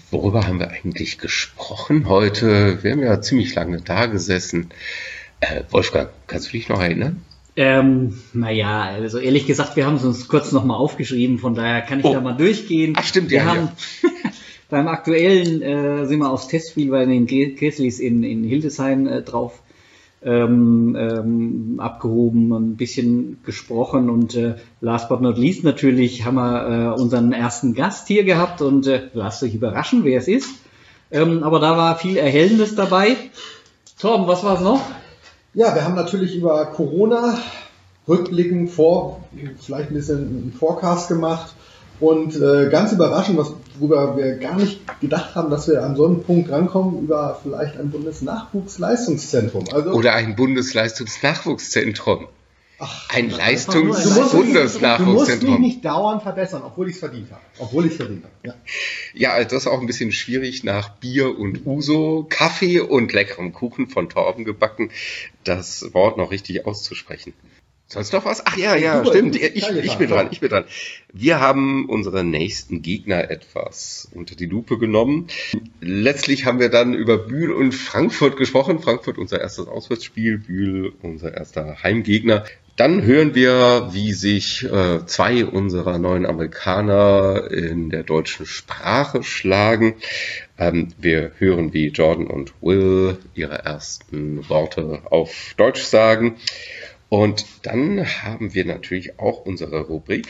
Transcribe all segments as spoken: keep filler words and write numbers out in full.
Worüber haben wir eigentlich gesprochen heute? Wir haben ja ziemlich lange da gesessen. Äh, Wolfgang, kannst du dich noch erinnern? Ähm, naja, also ehrlich gesagt, wir haben es uns kurz nochmal aufgeschrieben, von daher kann ich oh. da mal durchgehen. Ach stimmt, wir ja. Haben, ja. Beim aktuellen äh, sind wir aufs Testspiel bei den Grizzlies in, in Hildesheim äh, drauf ähm, ähm, abgehoben, ein bisschen gesprochen und äh, last but not least natürlich haben wir äh, unseren ersten Gast hier gehabt und äh, lasst euch überraschen, wer es ist. Ähm, aber da war viel Erhellendes dabei. Torben, was war es noch? Ja, wir haben natürlich über Corona rückblickend vor, vielleicht ein bisschen einen Forecast gemacht und äh, ganz überraschend, was, worüber wir gar nicht gedacht haben, dass wir an so einen Punkt rankommen, über vielleicht ein Bundesnachwuchsleistungszentrum. Also, Oder ein Bundesleistungsnachwuchszentrum. Ach, ein Leistungsbundesnachwuchszentrum. Du musst mich Leistungs nicht dauernd verbessern, obwohl ich es verdient habe. Obwohl ich es verdient habe. Ja. Ja, das ist auch ein bisschen schwierig nach Bier und Uso, Kaffee und leckerem Kuchen von Torben gebacken, das Wort noch richtig auszusprechen. Sonst noch was? Ach ja, ja, du, stimmt. Ich, ich, ich bin dran, ich bin dran. Wir haben unsere nächsten Gegner etwas unter die Lupe genommen. Letztlich haben wir dann über Bühl und Frankfurt gesprochen. Frankfurt unser erstes Auswärtsspiel, Bühl unser erster Heimgegner. Dann hören wir, wie sich äh, zwei unserer neuen Amerikaner in der deutschen Sprache schlagen. Ähm, wir hören, wie Jordan und Will ihre ersten Worte auf Deutsch sagen. Und dann haben wir natürlich auch unsere Rubrik.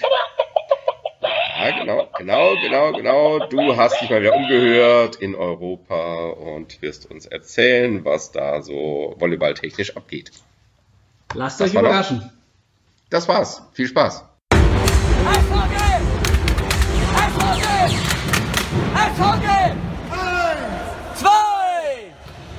Ja, genau, genau, genau, genau. Du hast dich mal wieder umgehört in Europa und wirst uns erzählen, was da so volleyballtechnisch abgeht. Lasst euch überraschen. Noch. Das war's. Viel Spaß. Eishockey! Eishockey! Eishockey! Eins, zwei!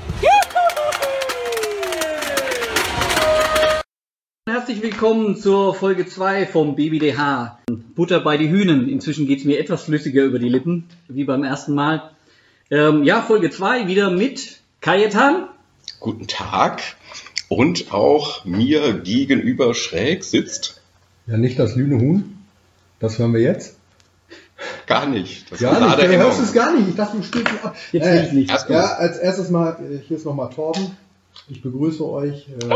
Herzlich willkommen zur Folge zwei vom B B D H. Butter bei die Hühnen. Inzwischen geht es mir etwas flüssiger über die Lippen, wie beim ersten Mal. Ähm, ja, Folge zwei wieder mit Kajetan. Guten Tag. Und auch mir gegenüber schräg sitzt. Ja, nicht das Lünehuhn. Das hören wir jetzt. Gar nicht. Das gar nicht. Du hörst es gar nicht. Ich dachte, du spielst ab. Jetzt will ich nicht. Ja, als erstes mal, hier ist nochmal Torben. Ich begrüße euch. Äh,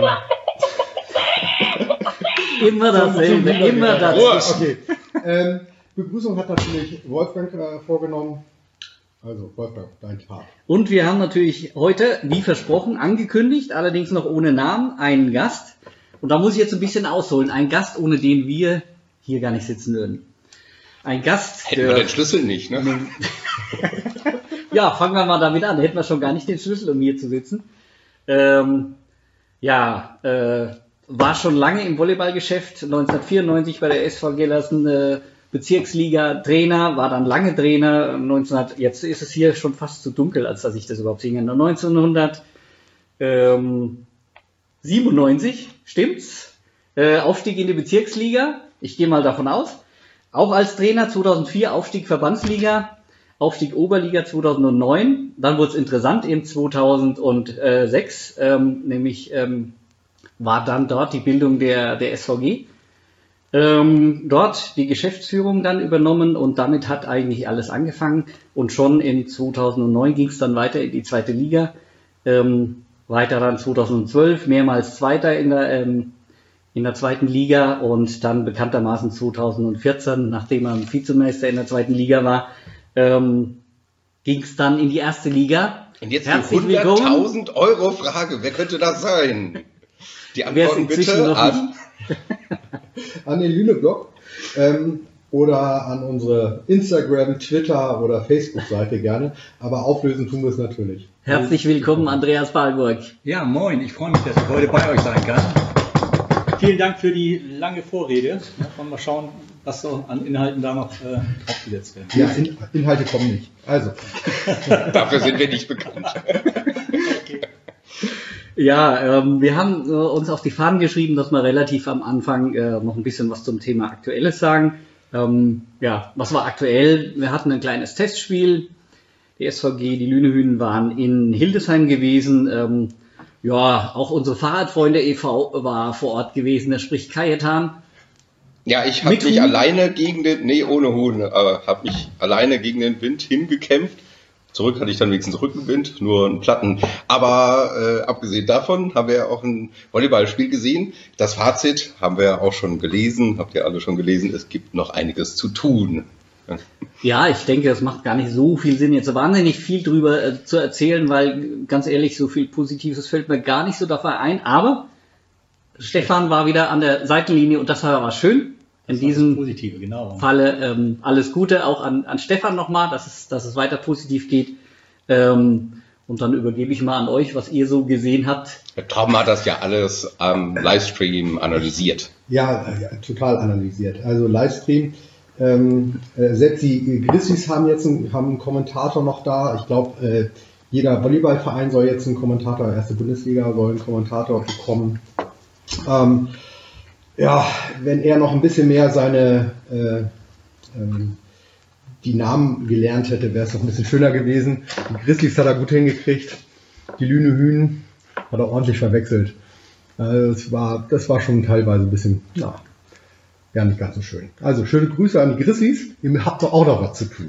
immer dasselbe, immer das. Okay. Ähm, Begrüßung hat natürlich Wolfgang äh, vorgenommen. Also Wolfgang, dein Part. Und wir haben natürlich heute, wie versprochen, angekündigt, allerdings noch ohne Namen, einen Gast. Und da muss ich jetzt ein bisschen ausholen. Ein Gast, ohne den wir hier gar nicht sitzen würden. Ein Gast. Hätten wir den Schlüssel nicht, ne? Ja, fangen wir mal damit an. Hätten wir schon gar nicht den Schlüssel, um hier zu sitzen. Ähm, ja, äh, war schon lange im Volleyballgeschäft, neunzehnhundertvierundneunzig bei der S V Gellersen äh, Bezirksliga-Trainer, war dann lange Trainer, neunzehnhundert, jetzt ist es hier schon fast zu dunkel, als dass ich das überhaupt sehen kann, neunzehnhundertsiebenundneunzig, stimmt's? Äh, Aufstieg in die Bezirksliga, ich gehe mal davon aus, auch als Trainer zweitausendvier Aufstieg Verbandsliga, Aufstieg Oberliga zweitausendneun, dann wurde es interessant in zweitausendsechs, ähm, nämlich ähm, war dann dort die Bildung der, der S V G. Ähm, dort die Geschäftsführung dann übernommen und damit hat eigentlich alles angefangen und schon in zweitausendneun ging es dann weiter in die zweite Liga, ähm, weiter dann zweitausendzwölf, mehrmals Zweiter in der, ähm, in der zweiten Liga und dann bekanntermaßen zweitausendvierzehn, nachdem er Vizemeister in der zweiten Liga war, ähm, ging es dann in die erste Liga. Und jetzt die hunderttausend Euro Frage, wer könnte das sein? Die Antworten bitte an... an den Lüneblog ähm, oder an unsere Instagram, Twitter oder Facebook-Seite gerne. Aber auflösen tun wir es natürlich. Herzlich willkommen, Andreas Balburg. Ja, moin. Ich freue mich, dass ich heute bei euch sein kann. Vielen Dank für die lange Vorrede. Ja, wollen wir mal schauen, was so an Inhalten da noch äh, aufgesetzt werden. Ja, In- Inhalte kommen nicht. Also. Dafür sind wir nicht bekannt. Okay. Ja, ähm, wir haben äh, uns auf die Fahnen geschrieben, dass wir relativ am Anfang äh, noch ein bisschen was zum Thema Aktuelles sagen. Ähm, ja, was war aktuell? Wir hatten ein kleines Testspiel. Die S V G, die Lünehühnen waren in Hildesheim gewesen. Ähm, ja, auch unsere Fahrradfreunde e V war vor Ort gewesen, da spricht Kajetan. Ja, ich habe mich alleine gegen den, nee, ohne Huhn, aber habe mich alleine gegen den Wind hingekämpft Zurück hatte ich dann wenigstens Rückenwind, nur einen Platten. Aber äh, abgesehen davon haben wir ja auch ein Volleyballspiel gesehen. Das Fazit haben wir auch schon gelesen, habt ihr alle schon gelesen, es gibt noch einiges zu tun. Ja, ich denke, es macht gar nicht so viel Sinn, jetzt wahnsinnig viel drüber äh, zu erzählen, weil ganz ehrlich, so viel Positives fällt mir gar nicht so dabei ein. Aber Stefan war wieder an der Seitenlinie und das war aber schön. In diesem Positive, genau. Falle ähm, alles Gute auch an, an Stefan nochmal, dass es, dass es weiter positiv geht. Ähm, und dann übergebe ich mal an euch, was ihr so gesehen habt. Der Tom hat das ja alles am Livestream analysiert. Ja, ja, total analysiert. Also Livestream. Ähm, äh, selbst die Grizzlies haben jetzt einen, haben einen Kommentator noch da. Ich glaube, äh, jeder Volleyballverein soll jetzt einen Kommentator, erste Bundesliga soll einen Kommentator bekommen. Ähm, Ja, wenn er noch ein bisschen mehr seine äh, ähm, die Namen gelernt hätte, wäre es noch ein bisschen schöner gewesen. Die Grizzlies hat er gut hingekriegt. Die Lüne Hühn hat er ordentlich verwechselt. Also das war, das war schon teilweise ein bisschen, na, ja, nicht ganz so schön. Also schöne Grüße an die Grizzlies. Ihr habt doch auch noch was zu tun.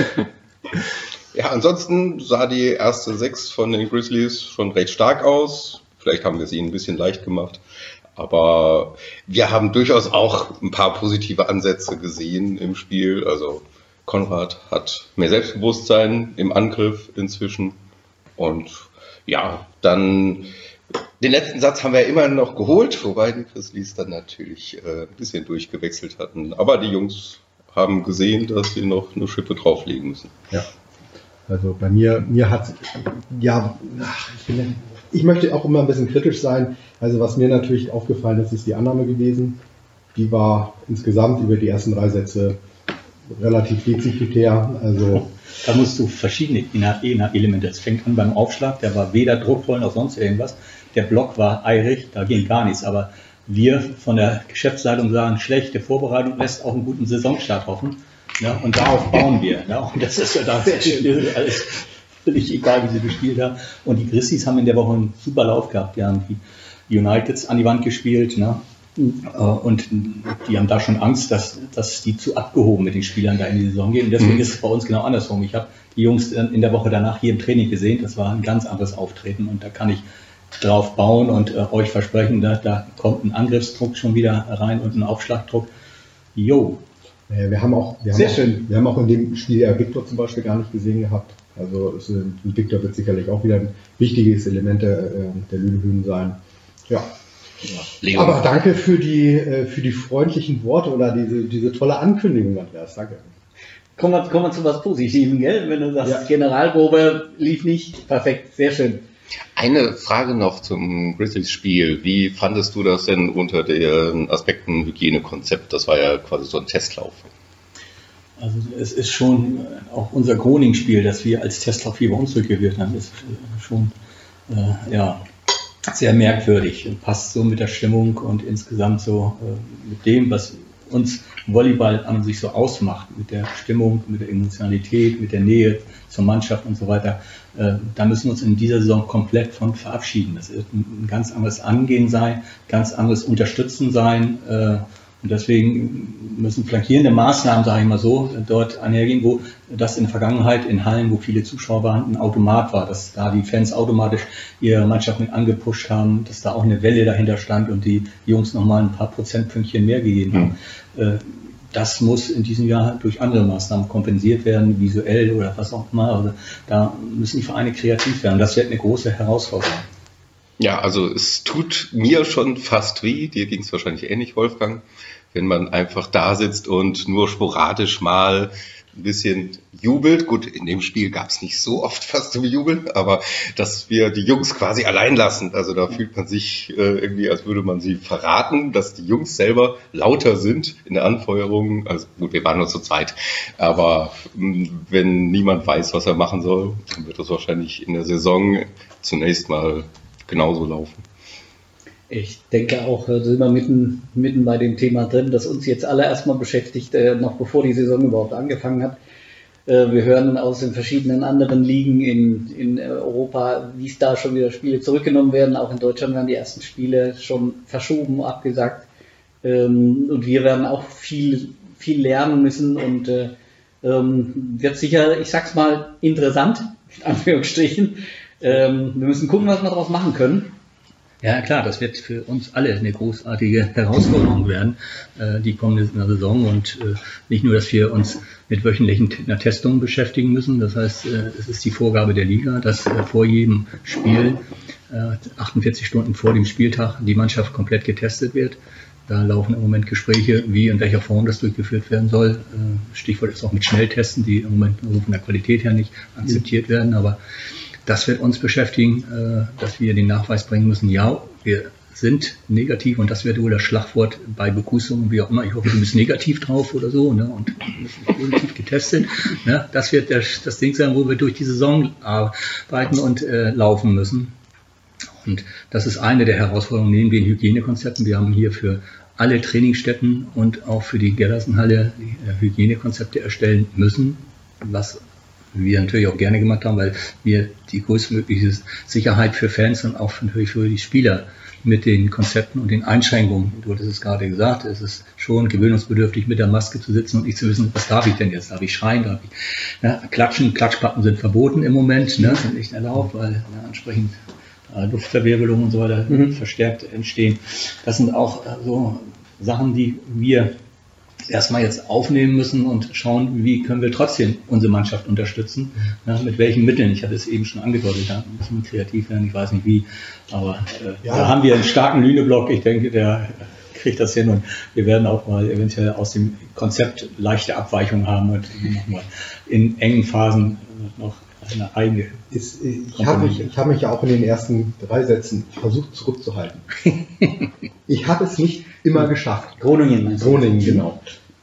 Ja, ansonsten sah die erste Sechs von den Grizzlies schon recht stark aus. Vielleicht haben wir es ihnen ein bisschen leicht gemacht. Aber wir haben durchaus auch ein paar positive Ansätze gesehen im Spiel. Also Konrad hat mehr Selbstbewusstsein im Angriff inzwischen. Und ja, dann den letzten Satz haben wir immer noch geholt, wobei die Grizzlies dann natürlich äh, ein bisschen durchgewechselt hatten. Aber die Jungs haben gesehen, dass sie noch eine Schippe drauflegen müssen. Ja, also bei mir, mir hat, ja, ach, ich bin, ich möchte auch immer ein bisschen kritisch sein. Also was mir natürlich aufgefallen ist, ist die Annahme gewesen. Die war insgesamt über die ersten drei Sätze relativ defizitär. Also da musst du verschiedene Elemente. Es fängt an beim Aufschlag, der war weder druckvoll noch sonst irgendwas. Der Block war eirig, da ging gar nichts. Aber wir von der Geschäftsleitung sagen, schlechte Vorbereitung lässt auch einen guten Saisonstart hoffen. Ja, und darauf bauen wir. Ja, und das ist ja da alles völlig egal, wie sie gespielt haben. Und die Grizzlies haben in der Woche einen super Lauf gehabt. Die haben die Uniteds an die Wand gespielt. Ne? Und die haben da schon Angst, dass, dass die zu abgehoben mit den Spielern da in die Saison gehen. Und deswegen mhm. ist es bei uns genau andersrum. Ich habe die Jungs in der Woche danach hier im Training gesehen. Das war ein ganz anderes Auftreten. Und da kann ich drauf bauen und äh, euch versprechen, da, da kommt ein Angriffsdruck schon wieder rein und ein Aufschlagdruck. Jo. Ja, wir haben auch, wir haben Sehr auch, schön. Wir haben auch in dem Spiel ja Victor zum Beispiel gar nicht gesehen gehabt. Also es, Victor wird sicherlich auch wieder ein wichtiges Element der, der Lüne-Hühn sein. Ja. Leon. Aber danke für die, für die freundlichen Worte oder diese, diese tolle Ankündigung, Andreas. Danke. Kommen wir, kommen wir zu was Positivem, gell? Wenn du sagst, Ja. Generalprobe lief nicht, perfekt, sehr schön. Eine Frage noch zum Grizzlies-Spiel. Wie fandest du das denn unter den Aspekten Hygienekonzept? Das war ja quasi so ein Testlauf. Also es ist schon auch unser Groningen-Spiel, das wir als Testlauf hier bei uns durchgeführt haben, ist schon äh, ja, sehr merkwürdig. Passt so mit der Stimmung und insgesamt so äh, mit dem, was uns Volleyball an sich so ausmacht, mit der Stimmung, mit der Emotionalität, mit der Nähe zur Mannschaft und so weiter. Äh, da müssen wir uns in dieser Saison komplett von verabschieden. Das wird ein, ein ganz anderes Angehen sein, ganz anderes Unterstützen sein. Äh, Und deswegen müssen flankierende Maßnahmen, sage ich mal so, dort einhergehen, wo das in der Vergangenheit in Hallen, wo viele Zuschauer waren, ein Automat war, dass da die Fans automatisch ihre Mannschaft mit angepusht haben, dass da auch eine Welle dahinter stand und die Jungs nochmal ein paar Prozentpünktchen mehr gegeben haben. Mhm. Das muss in diesem Jahr durch andere Maßnahmen kompensiert werden, visuell oder was auch immer. Also da müssen die Vereine kreativ werden. Das wird eine große Herausforderung. Ja, also es tut mir schon fast weh, dir ging es wahrscheinlich ähnlich, Wolfgang, wenn man einfach da sitzt und nur sporadisch mal ein bisschen jubelt. Gut, in dem Spiel gab es nicht so oft was zum Jubeln, aber dass wir die Jungs quasi allein lassen, also da fühlt man sich äh, irgendwie, als würde man sie verraten, dass die Jungs selber lauter sind in der Anfeuerung. Also gut, wir waren nur zu zweit, aber mh, wenn niemand weiß, was er machen soll, dann wird das wahrscheinlich in der Saison zunächst mal genauso laufen. Ich denke auch, da sind wir mitten, mitten bei dem Thema drin, das uns jetzt alle erstmal beschäftigt, äh, noch bevor die Saison überhaupt angefangen hat. Äh, wir hören aus den verschiedenen anderen Ligen in, in Europa, wie es da schon wieder Spiele zurückgenommen werden. Auch in Deutschland werden die ersten Spiele schon verschoben, abgesagt. Ähm, und wir werden auch viel, viel lernen müssen und äh, Ähm, wird sicher, ich sag's mal, interessant, in Anführungsstrichen. Ähm, wir müssen gucken, was wir daraus machen können. Ja klar, das wird für uns alle eine großartige Herausforderung werden, äh, die kommende Saison. Und äh, nicht nur, dass wir uns mit wöchentlichen T- Testungen beschäftigen müssen. Das heißt, äh, es ist die Vorgabe der Liga, dass äh, vor jedem Spiel, äh, achtundvierzig Stunden vor dem Spieltag, die Mannschaft komplett getestet wird. Da laufen im Moment Gespräche, wie in welcher Form das durchgeführt werden soll. Äh, Stichwort ist auch mit Schnelltesten, die im Moment von der Qualität her nicht akzeptiert werden. Aber das wird uns beschäftigen, äh, dass wir den Nachweis bringen müssen, ja, wir sind negativ, und das wird wohl das Schlagwort bei Begrüßungen, wie auch immer. Ich hoffe, du bist negativ drauf oder so, ne, und positiv getestet. Ne? Das wird das, das Ding sein, wo wir durch die Saison arbeiten und äh, laufen müssen. Und das ist eine der Herausforderungen neben den Hygienekonzepten. Wir haben hier für alle Trainingsstätten und auch für die Gellersenhalle Hygienekonzepte erstellen müssen, was wir natürlich auch gerne gemacht haben, weil wir die größtmögliche Sicherheit für Fans und auch natürlich für die Spieler mit den Konzepten und den Einschränkungen, du hattest es gerade gesagt, es ist schon gewöhnungsbedürftig, mit der Maske zu sitzen und nicht zu wissen, was darf ich denn jetzt? Darf ich schreien? Darf ich ja, klatschen? Klatschpappen sind verboten im Moment, ne, sind nicht erlaubt, weil ja, entsprechend äh, Luftverwirbelungen und so weiter mhm. verstärkt entstehen. Das sind auch äh, so Sachen, die wir erstmal jetzt aufnehmen müssen und schauen, wie können wir trotzdem unsere Mannschaft unterstützen, ja, mit welchen Mitteln. Ich hatte es eben schon angedeutet, da müssen wir kreativ werden, ich weiß nicht wie, aber äh, ja. Da haben wir einen starken Lüneblock, ich denke, der kriegt das hin, und wir werden auch mal eventuell aus dem Konzept leichte Abweichungen haben und nochmal in engen Phasen noch eine eigene. Ist, ich habe mich, ich hab mich ja auch in den ersten drei Sätzen versucht zurückzuhalten. Ich habe es nicht immer geschafft. Groningen meinst du? Groningen, genau.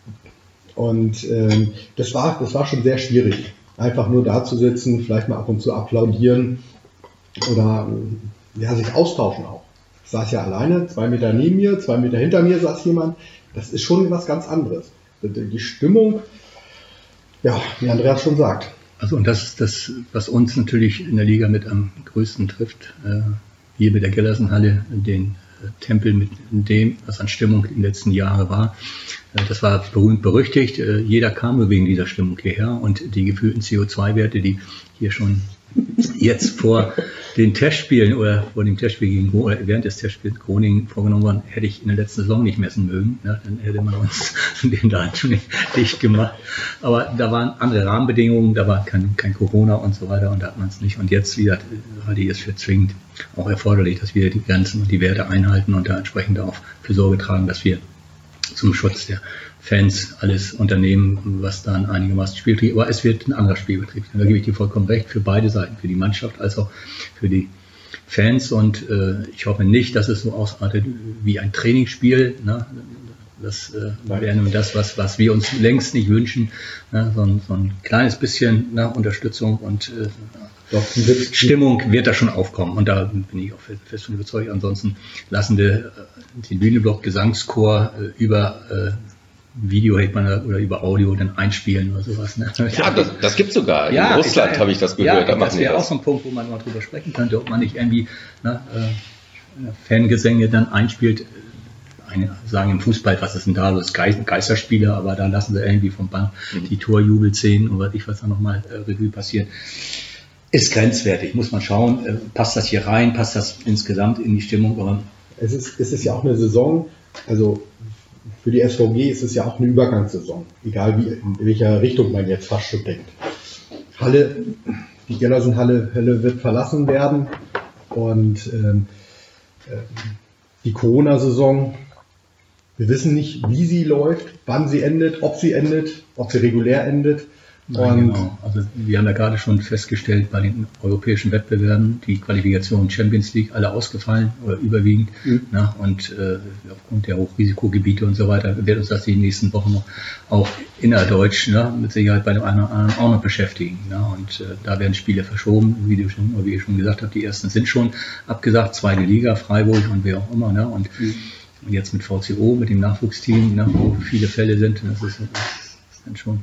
Und ähm, das war, das war schon sehr schwierig. Einfach nur da zu sitzen, vielleicht mal ab und zu applaudieren oder ja, sich austauschen auch. Ich saß ja alleine, zwei Meter neben mir, zwei Meter hinter mir saß jemand. Das ist schon was ganz anderes. Die Stimmung, ja, wie Andreas schon sagt. Also, und das ist das, was uns natürlich in der Liga mit am größten trifft. Äh, hier mit der Gellersenhalle, den äh, Tempel mit dem, was an Stimmung in den letzten Jahren war. Äh, das war berühmt berüchtigt. Äh, jeder kam nur wegen dieser Stimmung hierher, und die gefühlten C O zwei Werte, die hier schon jetzt vor den Testspielen oder vor dem Testspiel gegen oder während des Testspiels Groningen vorgenommen waren, hätte ich in der letzten Saison nicht messen mögen. Ja, dann hätte man uns den da schon nicht dicht gemacht. Aber da waren andere Rahmenbedingungen, da war kein, kein Corona und so weiter, und da hat man es nicht. Und jetzt wieder halte ich es für zwingend auch erforderlich, dass wir die Grenzen und die Werte einhalten und da entsprechend auch für Sorge tragen, dass wir zum Schutz der Fans alles unternehmen, was dann einigermaßen Spielbetrieb, aber es wird ein anderer Spielbetrieb. Da gebe ich dir vollkommen recht, für beide Seiten, für die Mannschaft als auch für die Fans, und äh, ich hoffe nicht, dass es so ausartet wie ein Trainingsspiel. Ne? Das äh, wäre nun das, was, was wir uns längst nicht wünschen. Ne? So, ein, so ein kleines bisschen ne, Unterstützung und äh, Doch, Stimmung wird da schon aufkommen, und da bin ich auch fest von überzeugt. Ansonsten lassen wir äh, den Lüneblock Gesangschor äh, über äh, Video hätte man oder über Audio dann einspielen oder sowas. Ne? Ja, das, das gibt es sogar. Ja, in Russland ich, habe ich das gehört. Ja, da das wäre auch so ein Punkt, wo man mal drüber sprechen könnte, ob man nicht irgendwie ne, äh, Fangesänge dann einspielt. Eine, sagen im Fußball, was ist denn da los? Geisterspiele, aber da lassen sie irgendwie vom Bank mhm. die Torjubelszenen und was ich was da nochmal äh, Revue passiert. Ist grenzwertig, muss man schauen, äh, passt das hier rein, passt das insgesamt in die Stimmung? Aber es ist, es ist ja auch eine Saison, also für die S V G ist es ja auch eine Übergangssaison, egal wie, in welcher Richtung man jetzt fast schon denkt. Halle, die Gellersenhalle Halle wird verlassen werden, und ähm, äh, die Corona-Saison, wir wissen nicht, wie sie läuft, wann sie endet, ob sie endet, ob sie regulär endet. Nein, und genau. Also wir haben ja gerade schon festgestellt, bei den europäischen Wettbewerben, die Qualifikation Champions League, alle ausgefallen oder überwiegend. Mhm. Na, und äh, aufgrund der Hochrisikogebiete und so weiter wird uns das die nächsten Wochen noch auch innerdeutsch na, mit Sicherheit bei dem einen oder anderen auch noch beschäftigen. Na, und äh, da werden Spiele verschoben, wie, du schon, wie ich schon gesagt habe, die ersten sind schon abgesagt, zweite Liga, Freiburg und wer auch immer. Na, und mhm. jetzt mit V C O, mit dem Nachwuchsteam, na, wo viele Fälle sind, das ist, das ist dann schon...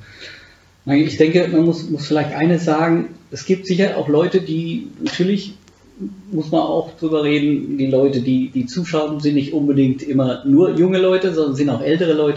Ich denke, man muss, muss vielleicht eines sagen, es gibt sicher auch Leute, die, natürlich muss man auch drüber reden, die Leute, die, die zuschauen, sind nicht unbedingt immer nur junge Leute, sondern sind auch ältere Leute,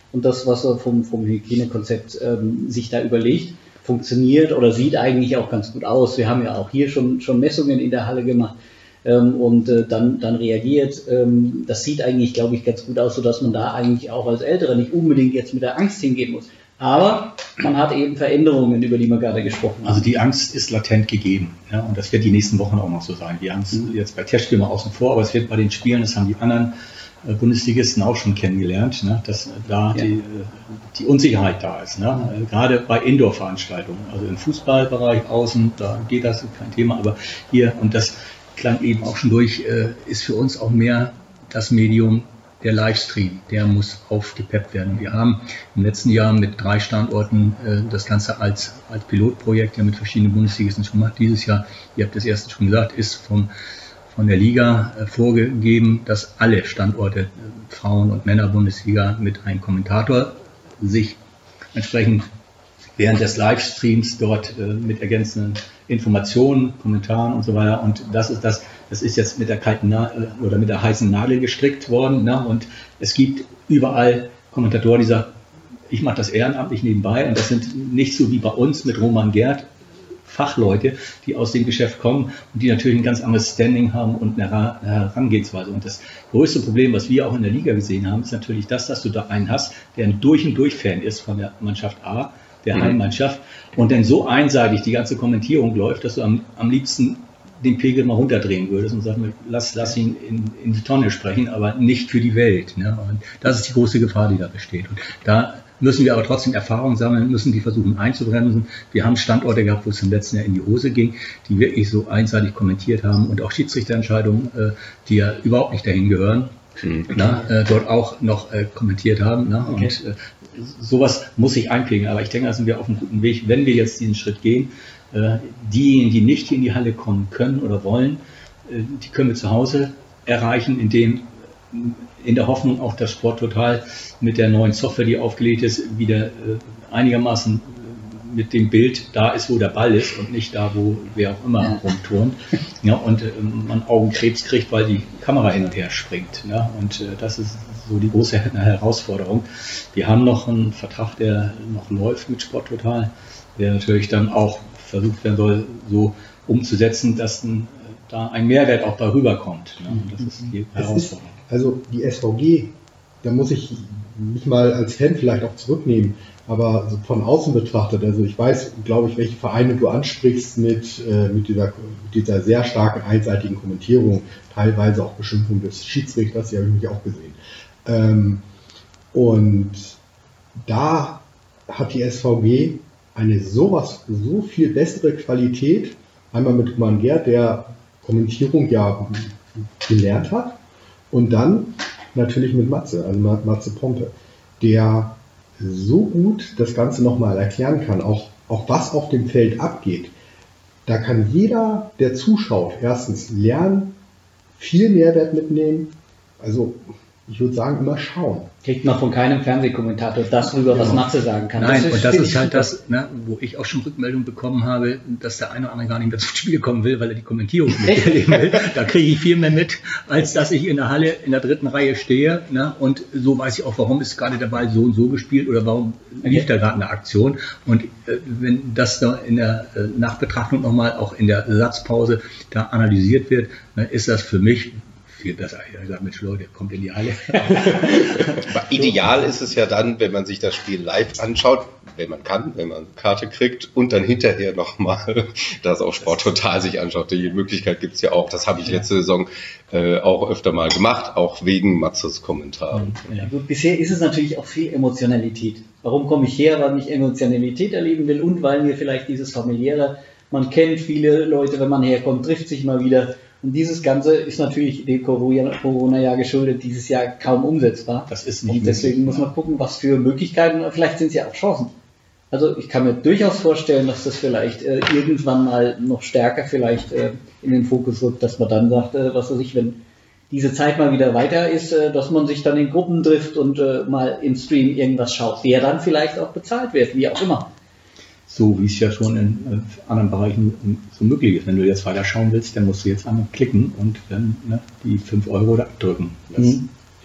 und das, was er vom, vom Hygienekonzept ähm, sich da überlegt, funktioniert oder sieht eigentlich auch ganz gut aus. Wir haben ja auch hier schon, schon Messungen in der Halle gemacht ähm, und äh, dann, dann reagiert. Ähm, das sieht eigentlich, glaube ich, ganz gut aus, sodass man da eigentlich auch als Älterer nicht unbedingt jetzt mit der Angst hingehen muss. Aber man hat eben Veränderungen, über die wir gerade gesprochen haben. Also die Angst ist latent gegeben, ja, und das wird die nächsten Wochen auch noch so sein. Die Angst mhm. jetzt bei Testspielen mal außen vor, aber es wird bei den Spielen, das haben die anderen äh, Bundesligisten auch schon kennengelernt, ne, dass da ja. die, die Unsicherheit da ist. Ne, mhm. äh, gerade bei Indoor-Veranstaltungen, also im Fußballbereich außen, da geht das kein Thema, aber hier, und das klang eben auch schon durch, äh, ist für uns auch mehr das Medium der Livestream, der muss aufgepeppt werden. Wir haben im letzten Jahr mit drei Standorten äh, das Ganze als, als Pilotprojekt ja mit verschiedenen Bundesligisten schon gemacht. Dieses Jahr, ihr habt das erste schon gesagt, ist vom, von der Liga äh, vorgegeben, dass alle Standorte, äh, Frauen- und Männer-Bundesliga, mit einem Kommentator sich entsprechend während des Livestreams dort äh, mit ergänzenden Informationen, Kommentaren und so weiter. Und das ist das, das ist jetzt mit der kalten Na- oder mit der heißen Nadel gestrickt worden. Ne? Und es gibt überall Kommentatoren, die sagen, ich mache das ehrenamtlich nebenbei. Und das sind nicht so wie bei uns mit Roman Gerd Fachleute, die aus dem Geschäft kommen und die natürlich ein ganz anderes Standing haben und eine Herangehensweise. Und das größte Problem, was wir auch in der Liga gesehen haben, ist natürlich das, dass du da einen hast, der ein durch und durch Fan ist von der Mannschaft A, der mhm. Heimmannschaft, und dann so einseitig die ganze Kommentierung läuft, dass du am, am liebsten den Pegel mal runterdrehen würdest und sagst, lass, lass ihn in, in die Tonne sprechen, aber nicht für die Welt. Ne? Und das ist die große Gefahr, die da besteht. Und da müssen wir aber trotzdem Erfahrung sammeln, müssen die versuchen einzubremsen. Wir haben Standorte gehabt, wo es im letzten Jahr in die Hose ging, die wirklich so einseitig kommentiert haben, und auch Schiedsrichterentscheidungen, äh, die ja überhaupt nicht dahin gehören, mhm. na, äh, dort auch noch äh, kommentiert haben. Na? Okay. Und äh, sowas muss sich einprägen. Aber ich denke, da sind wir auf einem guten Weg, wenn wir jetzt diesen Schritt gehen. Äh, diejenigen, die nicht in die Halle kommen können oder wollen, äh, die können wir zu Hause erreichen, indem in der Hoffnung auch, dass Sport Total mit der neuen Software, die aufgelegt ist, wieder äh, einigermaßen mit dem Bild da ist, wo der Ball ist und nicht da, wo wer auch immer ja. rumturnt. Ja, und äh, man Augenkrebs kriegt, weil die Kamera hin und her springt. Ja, und äh, das ist so die große Herausforderung. Wir haben noch einen Vertrag, der noch läuft mit Sport Total, der natürlich dann auch versucht werden soll, so umzusetzen, dass ein, da ein Mehrwert auch bei rüberkommt. Ja, das ist die Herausforderung. Ist, also die S V G, da muss ich mich mal als Fan vielleicht auch zurücknehmen, aber so von außen betrachtet, also ich weiß, glaube ich, welche Vereine du ansprichst mit, äh, mit, dieser, mit dieser sehr starken einseitigen Kommentierung, teilweise auch Beschimpfung des Schiedsrichters, die habe ich mich auch gesehen. Ähm, und da hat die S V G eine sowas, so viel bessere Qualität, einmal mit Roman Gerd, der Kommentierung ja gelernt hat, und dann natürlich mit Matze, also Matze Pompe, der so gut das Ganze nochmal erklären kann, auch, auch was auf dem Feld abgeht. Da kann jeder, der zuschaut, erstens lernen, viel Mehrwert mitnehmen, also ich würde sagen, immer schauen. Kriegt man von keinem Fernsehkommentator das rüber, genau. was Matze sagen kann. Nein, das und das ist halt das, ne, wo ich auch schon Rückmeldung bekommen habe, dass der eine oder andere gar nicht mehr zum Spiel kommen will, weil er die Kommentierung miterleben will. Da kriege ich viel mehr mit, als dass ich in der Halle in der dritten Reihe stehe. Ne, und so weiß ich auch, warum ist gerade der Ball so und so gespielt oder warum lief da gerade eine Aktion. Und äh, wenn das da in der äh, Nachbetrachtung nochmal auch in der Satzpause da analysiert wird, ne, ist das für mich viel besser. Ich sage, Mensch, Leute, kommt in die Halle. Aber ideal ist es ja dann, wenn man sich das Spiel live anschaut, wenn man kann, wenn man eine Karte kriegt und dann hinterher nochmal das auf Sport Total sich anschaut. Die Möglichkeit gibt es ja auch. Das habe ich letzte Saison äh, auch öfter mal gemacht, auch wegen Matzes Kommentaren. Ja, gut, bisher ist es natürlich auch viel Emotionalität. Warum komme ich her? Weil ich Emotionalität erleben will und weil mir vielleicht dieses familiäre, man kennt viele Leute, wenn man herkommt, trifft sich mal wieder. Und dieses Ganze ist natürlich dem Corona-Jahr geschuldet, dieses Jahr kaum umsetzbar. Das ist nicht Und deswegen muss man gucken, was für Möglichkeiten, vielleicht sind es ja auch Chancen. Also ich kann mir durchaus vorstellen, dass das vielleicht äh, irgendwann mal noch stärker vielleicht äh, in den Fokus rückt, dass man dann sagt, äh, was weiß ich, wenn diese Zeit mal wieder weiter ist, äh, dass man sich dann in Gruppen trifft und äh, mal im Stream irgendwas schaut, der dann vielleicht auch bezahlt wird, wie auch immer. So wie es ja schon in äh, anderen Bereichen so möglich ist. Wenn du jetzt weiter schauen willst, dann musst du jetzt einmal klicken und dann ne, die fünf Euro da abdrücken. Das mhm.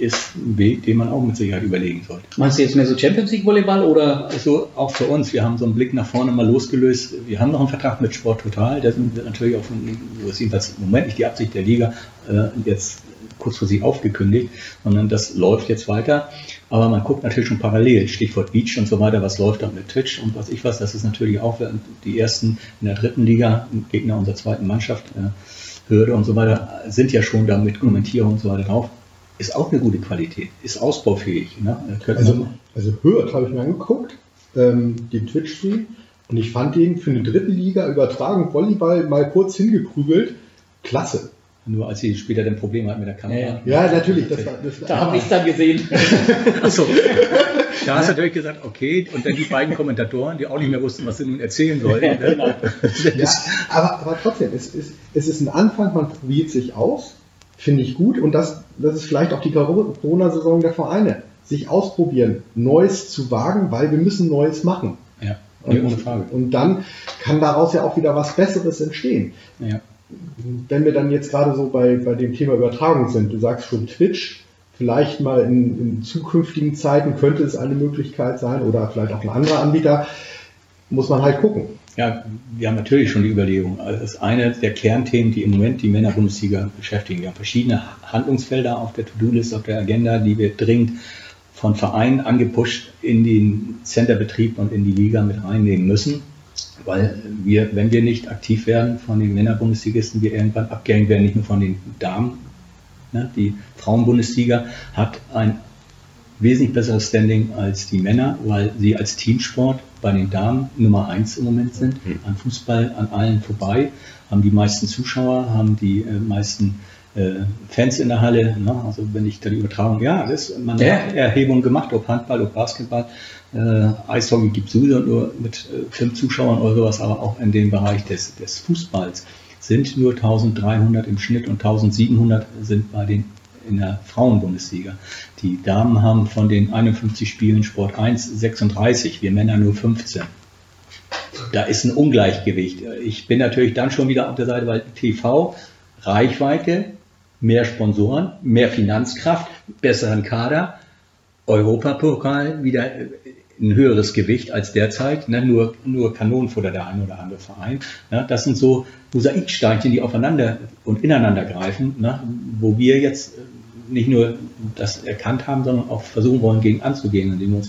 ist ein Weg, den man auch mit Sicherheit überlegen sollte. Meinst du jetzt mehr so Champions League Volleyball oder? Also auch für uns, wir haben so einen Blick nach vorne mal losgelöst. Wir haben noch einen Vertrag mit Sport Total, da sind wir natürlich auch, so ist jedenfalls im Moment nicht die Absicht der Liga, äh, jetzt kurzfristig aufgekündigt, sondern das läuft jetzt weiter. Aber man guckt natürlich schon parallel, Stichwort Beach und so weiter, was läuft da mit Twitch und was ich was, das ist natürlich auch die ersten in der dritten Liga, Gegner unserer zweiten Mannschaft, äh, Hürde und so weiter, sind ja schon da mit Kommentierung und so weiter drauf. Ist auch eine gute Qualität, ist ausbaufähig. Ne? Also, also Hürth habe ich mir angeguckt, ähm, den Twitch-Stream, und ich fand den für eine dritte Liga Übertragung Volleyball mal kurz hingeprügelt. Klasse. Nur als sie später ein Problem hat mit der Kamera. Ja, ja natürlich. Das war, das da habe ich es dann gesehen. Achso. Da hast du natürlich gesagt, okay, und dann die beiden Kommentatoren, die auch nicht mehr wussten, was sie nun erzählen sollten. Ja, genau. Ja, aber, aber trotzdem, es ist, es ist ein Anfang, man probiert sich aus, finde ich gut, und das, das ist vielleicht auch die Corona-Saison der Vereine, sich ausprobieren, Neues zu wagen, weil wir müssen Neues machen. Ja, und, ohne Frage. Und dann kann daraus ja auch wieder was Besseres entstehen. Ja. Wenn wir dann jetzt gerade so bei, bei dem Thema Übertragung sind, du sagst schon Twitch, vielleicht mal in, in zukünftigen Zeiten könnte es eine Möglichkeit sein oder vielleicht auch ein anderer Anbieter, muss man halt gucken. Ja, wir haben natürlich schon die Überlegung. Also das ist eine der Kernthemen, die im Moment die Männer-Bundesliga beschäftigen. Wir haben verschiedene Handlungsfelder auf der To-Do-List, auf der Agenda, die wir dringend von Vereinen angepusht in den Centerbetrieb und in die Liga mit reinnehmen müssen. Weil wir, wenn wir nicht aktiv werden von den Männer-Bundesligisten, wir irgendwann abgehängt werden, nicht nur von den Damen. Ne? Die Frauen-Bundesliga hat ein wesentlich besseres Standing als die Männer, weil sie als Teamsport bei den Damen Nummer eins im Moment sind, an Fußball an allen vorbei, haben die meisten Zuschauer, haben die äh, meisten äh, Fans in der Halle. Ne? Also wenn ich da die Übertragung, ja, das, man Ja. hat Erhebungen gemacht, ob Handball, ob Basketball. Äh, Eishockey gibt es sowieso nur mit äh, fünf Zuschauern oder sowas, aber auch in dem Bereich des, des Fußballs sind nur eintausenddreihundert im Schnitt und eintausendsiebenhundert sind bei den in der Frauenbundesliga. Die Damen haben von den einundfünfzig Spielen Sport eins sechsunddreißig, wir Männer nur fünfzehn. Da ist ein Ungleichgewicht. Ich bin natürlich dann schon wieder auf der Seite, weil T V, Reichweite, mehr Sponsoren, mehr Finanzkraft, besseren Kader, Europapokal wieder ein höheres Gewicht als derzeit, ne? nur, nur Kanonenfutter der ein oder andere Verein. Ne? Das sind so Mosaiksteinchen, die aufeinander und ineinander greifen, ne? Wo wir jetzt nicht nur das erkannt haben, sondern auch versuchen wollen, gegen anzugehen, indem wir uns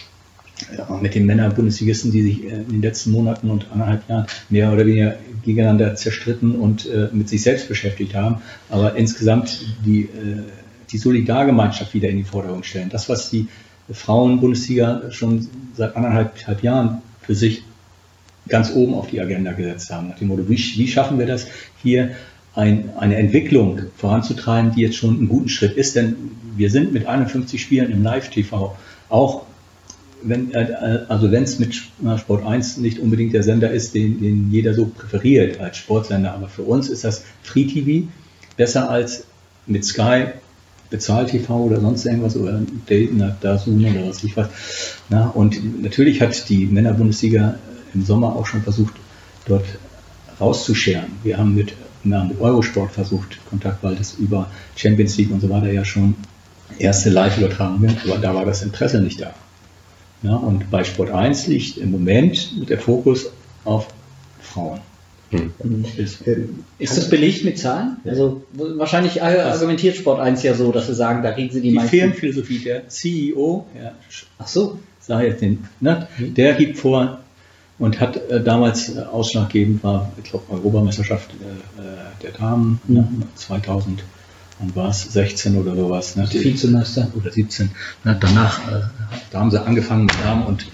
ja, mit den Männer-Bundesligisten, die sich in den letzten Monaten und anderthalb Jahren mehr oder weniger gegeneinander zerstritten und äh, mit sich selbst beschäftigt haben, aber insgesamt die, äh, die Solidargemeinschaft wieder in die Vordergrund stellen. Das, was die Frauen-Bundesliga schon seit anderthalb Jahren für sich ganz oben auf die Agenda gesetzt haben. Nach dem Motto, wie, wie schaffen wir das, hier ein, eine Entwicklung voranzutreiben, die jetzt schon einen guten Schritt ist, denn wir sind mit einundfünfzig Spielen im Live-T V auch, wenn, also wenn es mit Sport eins nicht unbedingt der Sender ist, den, den jeder so präferiert als Sportsender, aber für uns ist das Free-T V besser als mit Sky, Bezahl-T V oder sonst irgendwas oder Dayton, Dazn oder was ich was. Na, und natürlich hat die Männer-Bundesliga im Sommer auch schon versucht, dort rauszuscheren. Wir haben mit, na, mit Eurosport versucht, Kontakt, weil das über Champions League und so weiter ja schon erste Live-Übertragungen, aber da war das Interesse nicht da. Ja, und bei Sport eins liegt im Moment der Fokus auf Frauen. Hm. Ist, ist das belegt mit Zahlen? Also wahrscheinlich argumentiert Sport eins ja so, dass sie sagen, da kriegen sie die, die meisten. Die Firmenphilosophie, der C E O, Herr Ach so. Sag jetzt den, ne, der gibt vor und hat äh, damals äh, ausschlaggebend war, ich glaube, Europameisterschaft äh, der Damen, mhm. ne, zweitausend und war es sechzehn oder sowas. Ne, Vizemeister. Oder siebzehn. Ne, danach, äh, da haben sie angefangen mit Damen und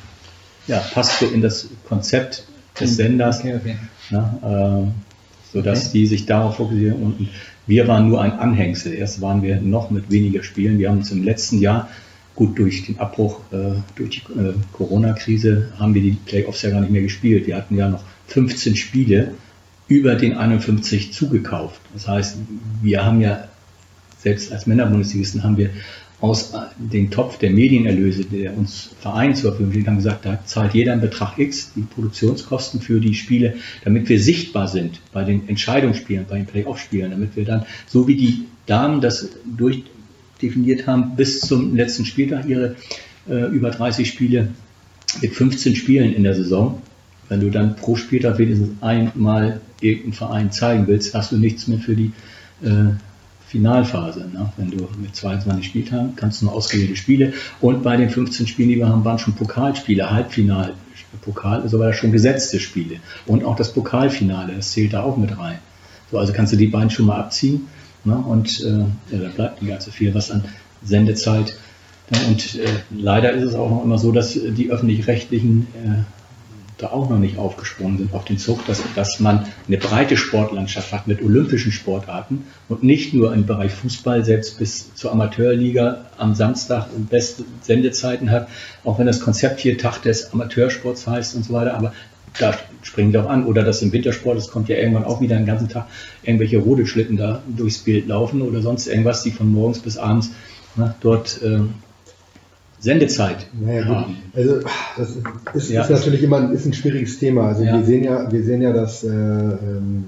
äh, ja, passt so in das Konzept des Senders, okay, okay. Ne, äh, sodass okay. die sich darauf fokussieren. Und wir waren nur ein Anhängsel. Erst waren wir noch mit weniger Spielen. Wir haben uns im letzten Jahr, gut durch den Abbruch, äh, durch die äh, Corona-Krise, haben wir die Playoffs ja gar nicht mehr gespielt. Wir hatten ja noch fünfzehn Spiele über den einundfünfzig zugekauft. Das heißt, wir haben ja, selbst als Männerbundesligisten haben wir aus dem Topf der Medienerlöse, der uns Verein zur Verfügung steht, haben gesagt, da zahlt jeder einen Betrag X, die Produktionskosten für die Spiele, damit wir sichtbar sind bei den Entscheidungsspielen, bei den Playoff-Spielen, damit wir dann, so wie die Damen das durch definiert haben, bis zum letzten Spieltag ihre äh, über dreißig Spiele mit fünfzehn Spielen in der Saison. Wenn du dann pro Spieltag wenigstens einmal irgendeinen Verein zeigen willst, hast du nichts mehr für die äh, Finalphase. Ne? Wenn du mit zweiundzwanzig Spieltagen kannst du nur ausgewählte Spiele, und bei den fünfzehn Spielen, die wir haben, waren schon Pokalspiele, Halbfinal, Pokal, also war das schon gesetzte Spiele, und auch das Pokalfinale, das zählt da auch mit rein. So, also kannst du die beiden schon mal abziehen, ne? Und äh, ja, da bleibt nicht ganz so viel, was an Sendezeit. Ja, und äh, leider ist es auch noch immer so, dass die öffentlich-rechtlichen äh, da auch noch nicht aufgesprungen sind auf den Zug, dass, dass man eine breite Sportlandschaft hat mit olympischen Sportarten und nicht nur im Bereich Fußball, selbst bis zur Amateurliga am Samstag beste Sendezeiten hat, auch wenn das Konzept hier Tag des Amateursports heißt und so weiter, aber da springen die auch an. Oder das im Wintersport, es kommt ja irgendwann auch wieder den ganzen Tag irgendwelche Rodelschlitten da durchs Bild laufen oder sonst irgendwas, die von morgens bis abends, ne, dort äh, Sendezeit naja, haben. Also das ist, Ja, ist natürlich immer ein, ist ein schwieriges Thema. Also Ja. wir sehen ja, wir sehen ja, dass äh, ähm,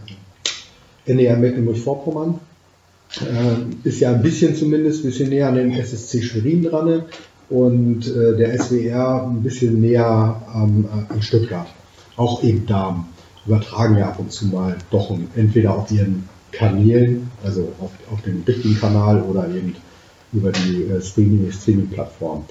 N D R Mecklenburg-Vorpommern äh, ist ja ein bisschen zumindest ein bisschen näher an den S S C Schwerin dran, und äh, der S W R ein bisschen näher ähm, an Stuttgart. Auch eben Damen übertragen ja ab und zu mal doch entweder auf ihren Kanälen, also auf, auf dem richtigen Kanal, oder eben über die äh, Streaming, Streaming-Plattform.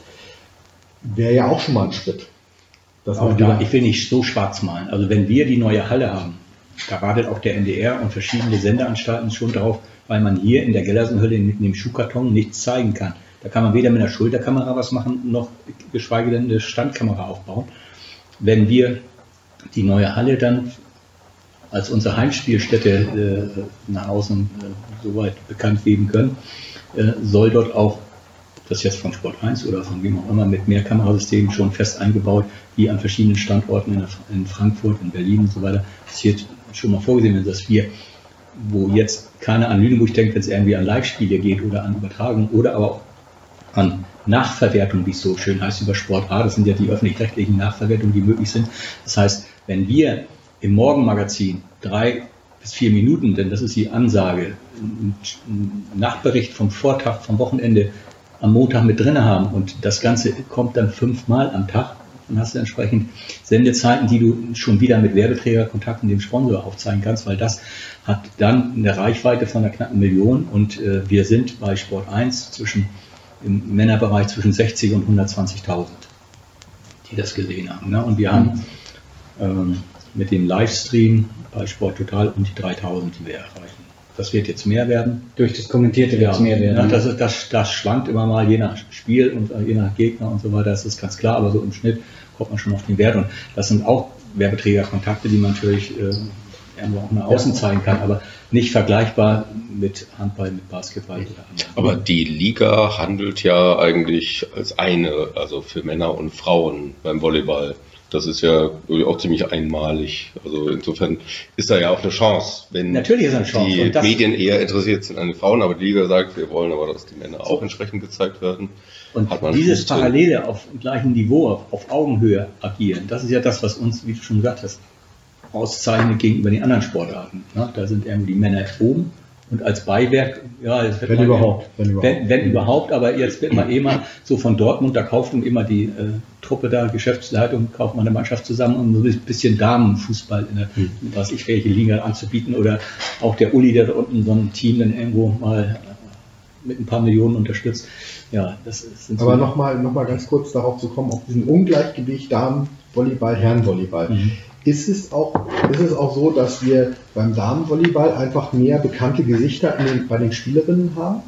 Wäre ja auch schon mal ein Schritt. Das Auch da, ich will nicht so schwarz malen. Also wenn wir die neue Halle haben, da wartet auch der N D R und verschiedene Sendeanstalten schon drauf, weil man hier in der Gellersenhölle mit dem Schuhkarton nichts zeigen kann. Da kann man weder mit einer Schulterkamera was machen, noch geschweige denn eine Standkamera aufbauen. Wenn wir die neue Halle dann als unsere Heimspielstätte äh, nach außen äh, soweit bekannt geben können, äh, soll dort auch, das jetzt von Sport eins oder von wem auch immer, mit mehr Kamerasystemen schon fest eingebaut, wie an verschiedenen Standorten in, in Frankfurt, in Berlin und so weiter, das hier schon mal vorgesehen ist, dass wir, wo jetzt keiner an Lüneburg denkt, wenn es irgendwie an Live-Spiele geht oder an Übertragung oder aber auch an Nachverwertung, wie es so schön heißt, über Sport A, das sind ja die öffentlich-rechtlichen Nachverwertungen, die möglich sind. Das heißt, wenn wir im Morgenmagazin drei bis vier Minuten, denn das ist die Ansage, einen Nachbericht vom Vortag, vom Wochenende am Montag mit drin haben und das Ganze kommt dann fünfmal am Tag, dann hast du entsprechend Sendezeiten, die du schon wieder mit Werbeträgerkontakten dem Sponsor aufzeigen kannst, weil das hat dann eine Reichweite von einer knappen Million, und äh, wir sind bei Sport eins zwischen, im Männerbereich zwischen sechzig und hundertzwanzigtausend, die das gesehen haben. Ne? Und wir haben ähm, mit dem Livestream bei Sport Total um die dreitausend, die wir erreichen. Das wird jetzt mehr werden. Durch das Kommentierte wird es Ja, mehr werden. ja, das, ist, das, das schwankt immer mal, je nach Spiel und äh, je nach Gegner und so weiter, das ist ganz klar, aber so im Schnitt kommt man schon auf den Wert, und das sind auch Werbeträgerkontakte, die man natürlich äh, irgendwo auch nach außen zeigen kann, aber nicht vergleichbar mit Handball, mit Basketball oder anderen. Aber die Liga handelt ja eigentlich als eine, also für Männer und Frauen beim Volleyball. Das ist ja auch ziemlich einmalig. Also insofern ist da ja auch eine Chance, wenn Natürlich ist eine Chance. die Und das- Medien eher interessiert sind an den Frauen, aber die Liga sagt, wir wollen aber, dass die Männer auch entsprechend gezeigt werden. Und Hat man dieses Fuß drin. Parallele auf gleichem Niveau, auf, auf Augenhöhe agieren, das ist ja das, was uns, wie du schon gesagt hast, auszeichnet gegenüber den anderen Sportarten. Ne? Da sind irgendwie die Männer oben und als Beiwerk, ja, es wird Wenn mal, überhaupt, wenn überhaupt. Wenn, wenn überhaupt, aber jetzt wird man eh mal so von Dortmund, da kauft man immer die äh, Truppe da, Geschäftsleitung, kauft man eine Mannschaft zusammen, um so ein bisschen Damenfußball in der, Hm. was ich welche Liga anzubieten, oder auch der Uli, der da unten so ein Team dann irgendwo mal äh, mit ein paar Millionen unterstützt. Ja, das sind Aber so- nochmal noch mal ganz kurz darauf zu kommen, auf diesen Ungleichgewicht Damenvolleyball, Herrenvolleyball. Mhm. Ist es auch, ist es auch so, dass wir beim Damenvolleyball einfach mehr bekannte Gesichter in den, bei den Spielerinnen haben?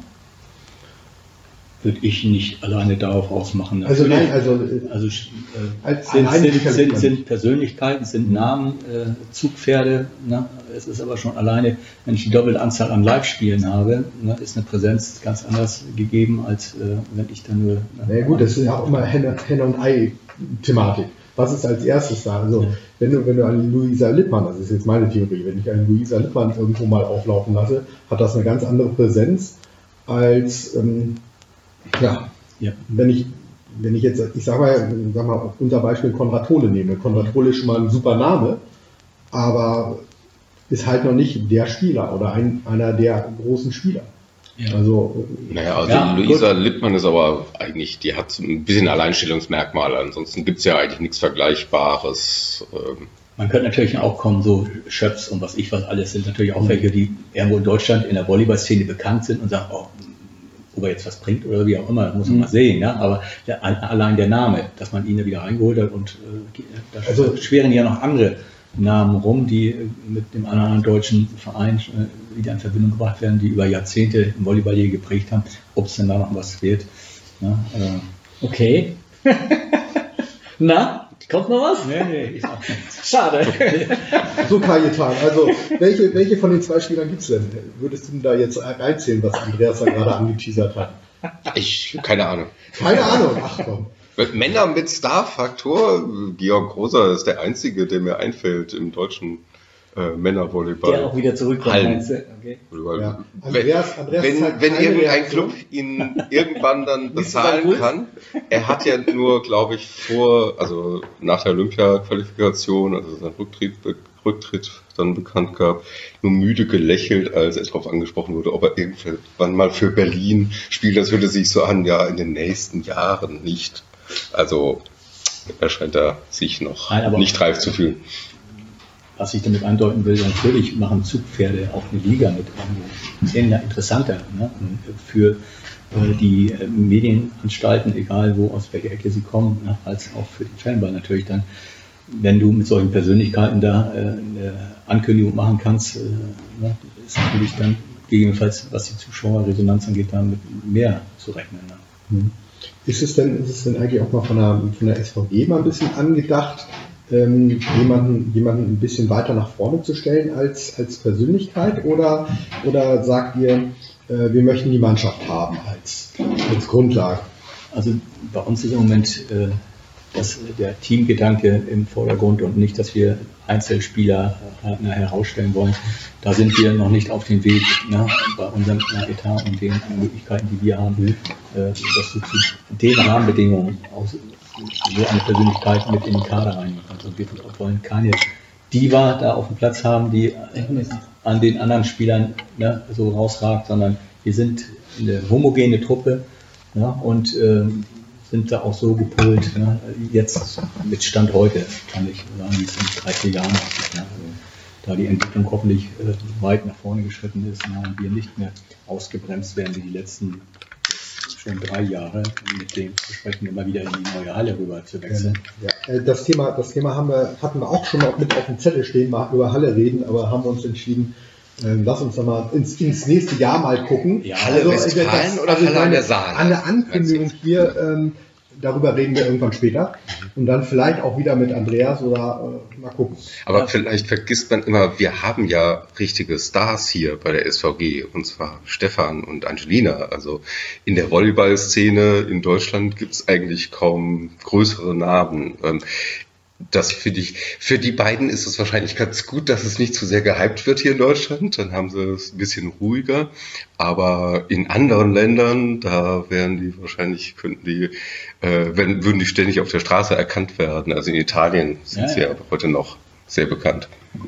würde ich nicht alleine darauf ausmachen. Also Natürlich, nein, also äh, also, äh, als sind, alleine sind, sicherlich sind, man- sind Persönlichkeiten, sind Namen, äh, Zugpferde. Ne? Es ist aber schon alleine, wenn ich die doppelte Anzahl an Live-Spielen habe, ne, ist eine Präsenz ganz anders gegeben, als äh, wenn ich dann nur... Na ja, gut, das ist ja auch immer Henne, Henne und Ei-Thematik. Was ist als erstes da? Also, Ja. wenn du, wenn du eine Luisa Lippmann, das ist jetzt meine Theorie, wenn ich eine Luisa Lippmann irgendwo mal auflaufen lasse, hat das eine ganz andere Präsenz als, ähm, ja, Ja. wenn ich, wenn ich jetzt, ich sag mal, sag mal, unter Beispiel Konrad Tole nehme. Konrad Tole ist schon mal ein super Name, aber ist halt noch nicht der Spieler oder ein, einer der großen Spieler. Ja. Also, Naja, also Ja, Luisa Lippmann ist aber eigentlich, die hat so ein bisschen Alleinstellungsmerkmale. Ansonsten gibt's ja eigentlich nichts Vergleichbares. Ähm, Man könnte natürlich auch kommen, so Schöps und was ich was alles sind natürlich auch welche, die irgendwo in Deutschland in der Volleyball-Szene bekannt sind und sagen, oh, ob er jetzt was bringt oder wie auch immer, das muss man Mhm. mal sehen. Ja? Aber der, allein der Name, dass man ihn da wieder reingeholt hat und äh, da Also- schweren ja noch andere Namen rum, die äh, mit dem anderen deutschen Verein äh, wieder in Verbindung gebracht werden, die über Jahrzehnte im Volleyball hier geprägt haben, ob es denn da noch was wird. Ja, äh, Okay. Na, kommt noch was? nee, nee, ich sag nichts. Schade. so Kajetan, also welche, welche von den zwei Spielern gibt's denn? Würdest du denn da jetzt reinzählen, was Andreas da gerade angeteasert hat? ich, keine Ahnung. Keine Ahnung, ach komm. Männer mit Star-Faktor, Georg Groser ist der einzige, der mir einfällt im deutschen äh, Männervolleyball. Der auch wieder zurückkommt, Hallen. meinst du? Okay. Ja. Wenn, Andreas, Andreas wenn, zeigt wenn keine irgendein Reaktion. Club ihn irgendwann dann Bist du bei bezahlen Puls? kann, er hat ja nur, glaube ich, vor, also nach der Olympia-Qualifikation, also sein Rücktritt, Be- Rücktritt dann bekannt gab, nur müde gelächelt, als er darauf angesprochen wurde, ob er irgendwann mal für Berlin spielt. Das hörte sich so an, ja, in den nächsten Jahren nicht. Also er scheint da sich noch Nein, aber- nicht reif zu fühlen. Was ich damit andeuten will, natürlich machen Zugpferde auch eine Liga mit irgendwo interessanter, ne? Für äh, die äh, Medienanstalten, egal wo, aus welcher Ecke sie kommen, ne? Als auch für den Fanball natürlich dann, wenn du mit solchen Persönlichkeiten da äh, eine Ankündigung machen kannst, äh, ne? Ist natürlich dann gegebenenfalls, was die Zuschauerresonanz angeht, damit mehr zu rechnen. Ne? Ist es denn, ist es denn eigentlich auch mal von der, von der S V G mal ein bisschen angedacht, ähm, jemanden, jemanden ein bisschen weiter nach vorne zu stellen als, als Persönlichkeit? Oder, oder sagt ihr, äh, wir möchten die Mannschaft haben als, als Grundlage? Also bei uns ist im Moment äh, das, der Teamgedanke im Vordergrund und nicht, dass wir Einzelspieler äh, herausstellen wollen. Da sind wir noch nicht auf dem Weg, ne, bei unserem Etat und den Möglichkeiten, die wir haben, äh, dass du zu den Rahmenbedingungen aus, so eine Persönlichkeit mit in den Kader reinnehmen kannst. Und wir wollen keine Diva da auf dem Platz haben, die an den anderen Spielern, ne, so rausragt, sondern wir sind eine homogene Truppe, ja, und äh, sind da auch so gepolt, ne, jetzt mit Stand heute, kann ich sagen, wie es in drei, vier Jahren aussieht, ne, da die Entwicklung hoffentlich äh, weit nach vorne geschritten ist, ne, und wir nicht mehr ausgebremst werden wie die letzten schon drei Jahre, mit dem Versprechen immer wieder in die neue Halle rüber zu wechseln. Ja, äh, das Thema, das Thema haben wir, hatten wir auch schon mal mit auf dem Zettel stehen, mal über Halle reden, aber haben uns entschieden, ähm, lass uns doch mal ins, ins nächste Jahr mal gucken. Ja, Halle Westfalen oder Halle an der Saale? An der Ankündigung hier, ähm, darüber reden wir irgendwann später. Und dann vielleicht auch wieder mit Andreas oder äh, mal gucken. Aber vielleicht vergisst man immer, wir haben ja richtige Stars hier bei der S V G, und zwar Stefan und Angelina. Also in der Volleyball-Szene in Deutschland gibt es eigentlich kaum größere Namen. Ähm, Das finde ich, für die beiden ist es wahrscheinlich ganz gut, dass es nicht zu sehr gehypt wird hier in Deutschland. Dann haben sie es ein bisschen ruhiger. Aber in anderen Ländern, da wären die wahrscheinlich, könnten die, äh, wenn, würden die ständig auf der Straße erkannt werden. Also in Italien sind Ja, sie ja. ja heute noch sehr bekannt.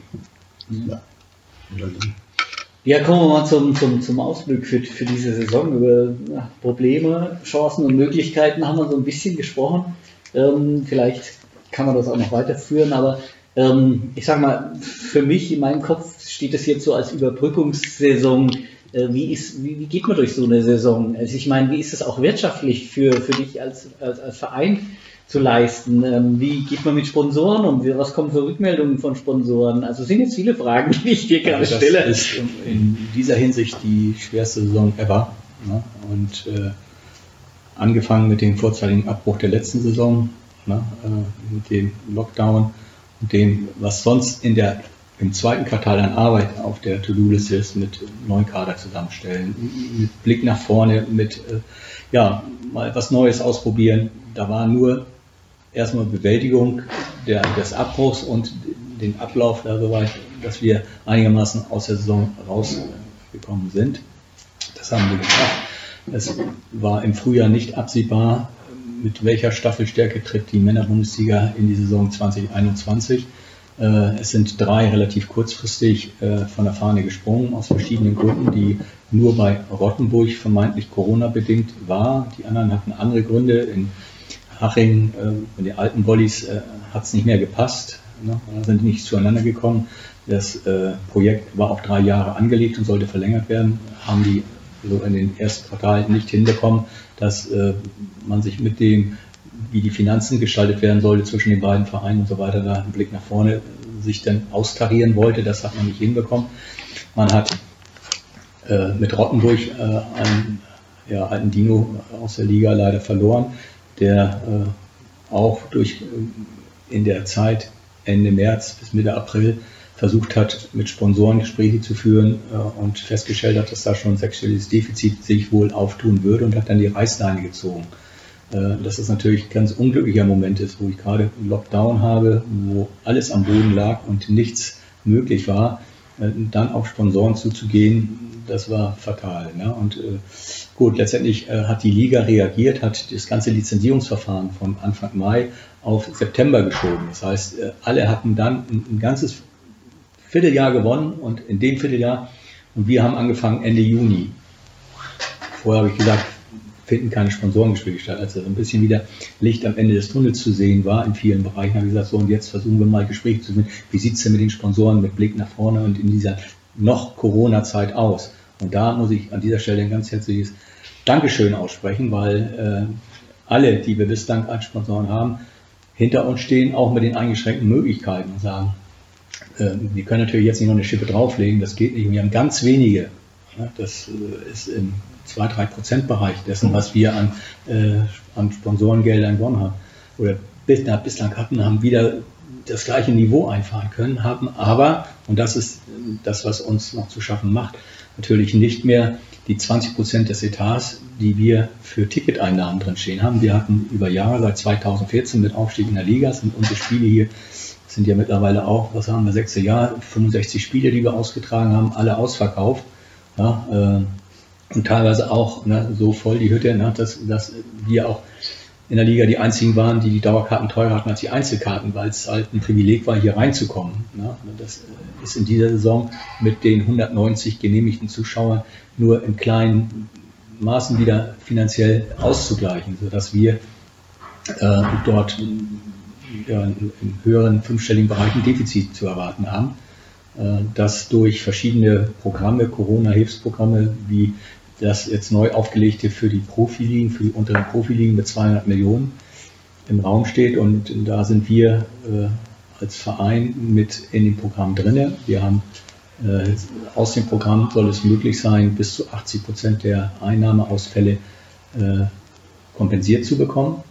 Ja, kommen wir mal zum, zum, zum Ausblick für, für diese Saison. Über ja, Probleme, Chancen und Möglichkeiten haben wir so ein bisschen gesprochen. Ähm, vielleicht kann man das auch noch weiterführen, aber ähm, ich sag mal, für mich in meinem Kopf steht es jetzt so als Überbrückungssaison. Äh, wie, ist, wie, wie geht man durch so eine Saison? Also ich meine, wie ist es auch wirtschaftlich für, für dich als, als, als Verein zu leisten? Ähm, wie geht man mit Sponsoren um? Wie- Was kommen für Rückmeldungen von Sponsoren? Also es sind jetzt viele Fragen, die ich dir gerade Also stelle. das ist in dieser Hinsicht die schwerste Saison ever. Ne? Und äh, angefangen mit dem vorzeitigen Abbruch der letzten Saison, ne? äh, mit dem Lockdown und dem, was sonst in der, im zweiten Quartal an Arbeit auf der To-Do-Liste ist, mit neuen Kader zusammenstellen, mit Blick nach vorne, mit äh, ja, mal was Neues ausprobieren. Da war nur erstmal Bewältigung der, des Abbruchs und den Ablauf da soweit, dass wir einigermaßen aus der Saison rausgekommen sind. Das haben wir geschafft. Es war im Frühjahr nicht absehbar, mit welcher Staffelstärke tritt die Männerbundesliga in die Saison zwanzig einundzwanzig. Äh, es sind drei relativ kurzfristig äh, von der Fahne gesprungen, aus verschiedenen Gründen, die nur bei Rottenburg vermeintlich Corona-bedingt war. Die anderen hatten andere Gründe. In Haching, äh, in den alten Bollis, äh, hat es nicht mehr gepasst. Ne? Da sind nicht zueinander gekommen. Das äh, Projekt war auf drei Jahre angelegt und sollte verlängert werden. Haben die so in den ersten Quartalen nicht hinbekommen, dass äh, man sich mit dem, wie die Finanzen gestaltet werden sollte zwischen den beiden Vereinen und so weiter, da einen Blick nach vorne sich dann austarieren wollte. Das hat man nicht hinbekommen. Man hat äh, mit Rottenburg äh, einen ja, alten Dino aus der Liga leider verloren, der äh, auch durch äh, in der Zeit Ende März bis Mitte April versucht hat, mit Sponsoren Gespräche zu führen äh, und festgestellt hat, dass da schon ein sechsstelliges Defizit sich wohl auftun würde und hat dann die Reißleine gezogen. Äh, dass das natürlich ein ganz unglücklicher Moment ist, wo ich gerade einen Lockdown habe, wo alles am Boden lag und nichts möglich war, äh, dann auf Sponsoren zuzugehen, das war fatal. Ne? Und äh, gut, letztendlich äh, hat die Liga reagiert, hat das ganze Lizenzierungsverfahren von Anfang Mai auf September geschoben. Das heißt, äh, alle hatten dann ein, ein ganzes Vierteljahr gewonnen und in dem Vierteljahr, und wir haben angefangen Ende Juni. Vorher habe ich gesagt, finden keine Sponsorengespräche statt, als ein bisschen wieder Licht am Ende des Tunnels zu sehen war in vielen Bereichen, habe ich gesagt, so und jetzt versuchen wir mal Gespräche zu führen. Wie sieht es denn mit den Sponsoren mit Blick nach vorne und in dieser noch Corona-Zeit aus? Und da muss ich an dieser Stelle ein ganz herzliches Dankeschön aussprechen, weil äh, alle, die wir bislang als Sponsoren haben, hinter uns stehen, auch mit den eingeschränkten Möglichkeiten und sagen, wir können natürlich jetzt nicht noch eine Schippe drauflegen, das geht nicht. Wir haben ganz wenige, das ist im zwei bis drei Prozent Bereich dessen, was wir an, äh, an Sponsorengeldern gewonnen haben oder bislang hatten, haben wieder das gleiche Niveau einfahren können, haben aber, und das ist das, was uns noch zu schaffen macht, natürlich nicht mehr die zwanzig Prozent des Etats, die wir für Ticketeinnahmen drin stehen haben. Wir hatten über Jahre, seit zweitausendvierzehn mit Aufstieg in der Liga, sind unsere Spiele hier sind ja mittlerweile auch, was haben wir, sechste Jahr, fünfundsechzig Spiele, die wir ausgetragen haben, alle ausverkauft. Ja, äh, und teilweise auch ne, so voll die Hütte, ne, dass, dass wir auch in der Liga die einzigen waren, die die Dauerkarten teurer hatten als die Einzelkarten, weil es halt ein Privileg war, hier reinzukommen. Ne. Das ist in dieser Saison mit den hundertneunzig genehmigten Zuschauern nur in kleinen Maßen wieder finanziell auszugleichen, sodass wir äh, dort ja, im höheren fünfstelligen Bereich ein Defizit zu erwarten haben, äh, das durch verschiedene Programme, Corona-Hilfsprogramme, wie das jetzt neu aufgelegte für die Profiligen, für die unteren Profiligen mit zweihundert Millionen im Raum steht. Und da sind wir äh, als Verein mit in dem Programm drin. Wir haben äh, aus dem Programm soll es möglich sein, bis zu achtzig Prozent der Einnahmeausfälle äh, kompensiert zu bekommen.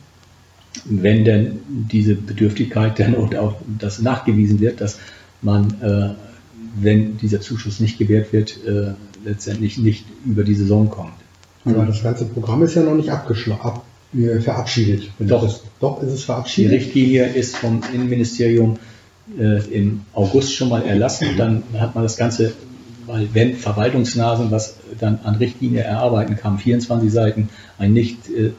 Wenn denn diese Bedürftigkeit dann und auch das nachgewiesen wird, dass man, äh, wenn dieser Zuschuss nicht gewährt wird, äh, letztendlich nicht über die Saison kommt. Aber das ganze Programm ist ja noch nicht abgeschlossen, ab, äh, verabschiedet. Doch. Das, doch ist es Die verabschiedet. Richtlinie ist vom Innenministerium äh, im August schon mal erlassen. Dann hat man das Ganze, weil wenn Verwaltungsnasen was dann an Richtlinie erarbeiten, kamen vierundzwanzig Seiten, ein nicht äh,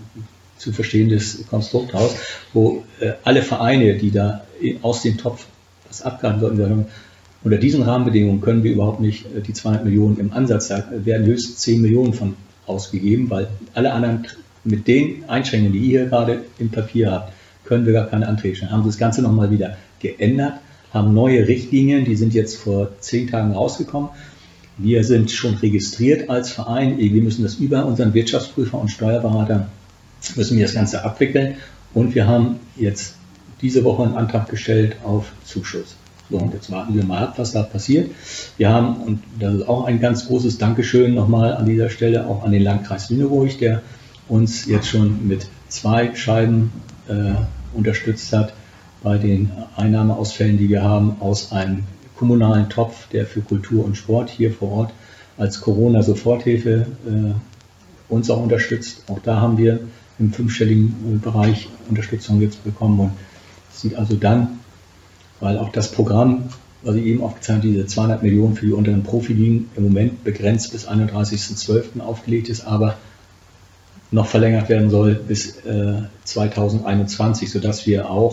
zu verstehendes Konstrukt raus, wo äh, alle Vereine, die da aus dem Topf was abgreifen sollten, sagen, unter diesen Rahmenbedingungen können wir überhaupt nicht äh, die zweihundert Millionen im Ansatz, da werden höchstens zehn Millionen von ausgegeben, weil alle anderen mit den Einschränkungen, die ihr gerade im Papier habt, können wir gar keine Anträge stellen. Haben das Ganze nochmal wieder geändert, haben neue Richtlinien, die sind jetzt vor zehn Tagen rausgekommen. Wir sind schon registriert als Verein, wir müssen das über unseren Wirtschaftsprüfer und Steuerberater müssen wir das Ganze abwickeln und wir haben jetzt diese Woche einen Antrag gestellt auf Zuschuss. So, und jetzt warten wir mal ab, was da passiert. Wir haben, und das ist auch ein ganz großes Dankeschön nochmal an dieser Stelle, auch an den Landkreis Lüneburg, der uns jetzt schon mit zwei Scheiben äh, unterstützt hat bei den Einnahmeausfällen, die wir haben aus einem kommunalen Topf, der für Kultur und Sport hier vor Ort als Corona-Soforthilfe äh, uns auch unterstützt. Auch da haben wir im fünfstelligen Bereich Unterstützung jetzt bekommen und es sieht also dann, weil auch das Programm, was ich eben aufgezeigt habe, diese zweihundert Millionen für die unteren Profiligen im Moment begrenzt bis einunddreißigsten zwölften aufgelegt ist, aber noch verlängert werden soll bis äh, zweitausendeinundzwanzig, sodass wir auch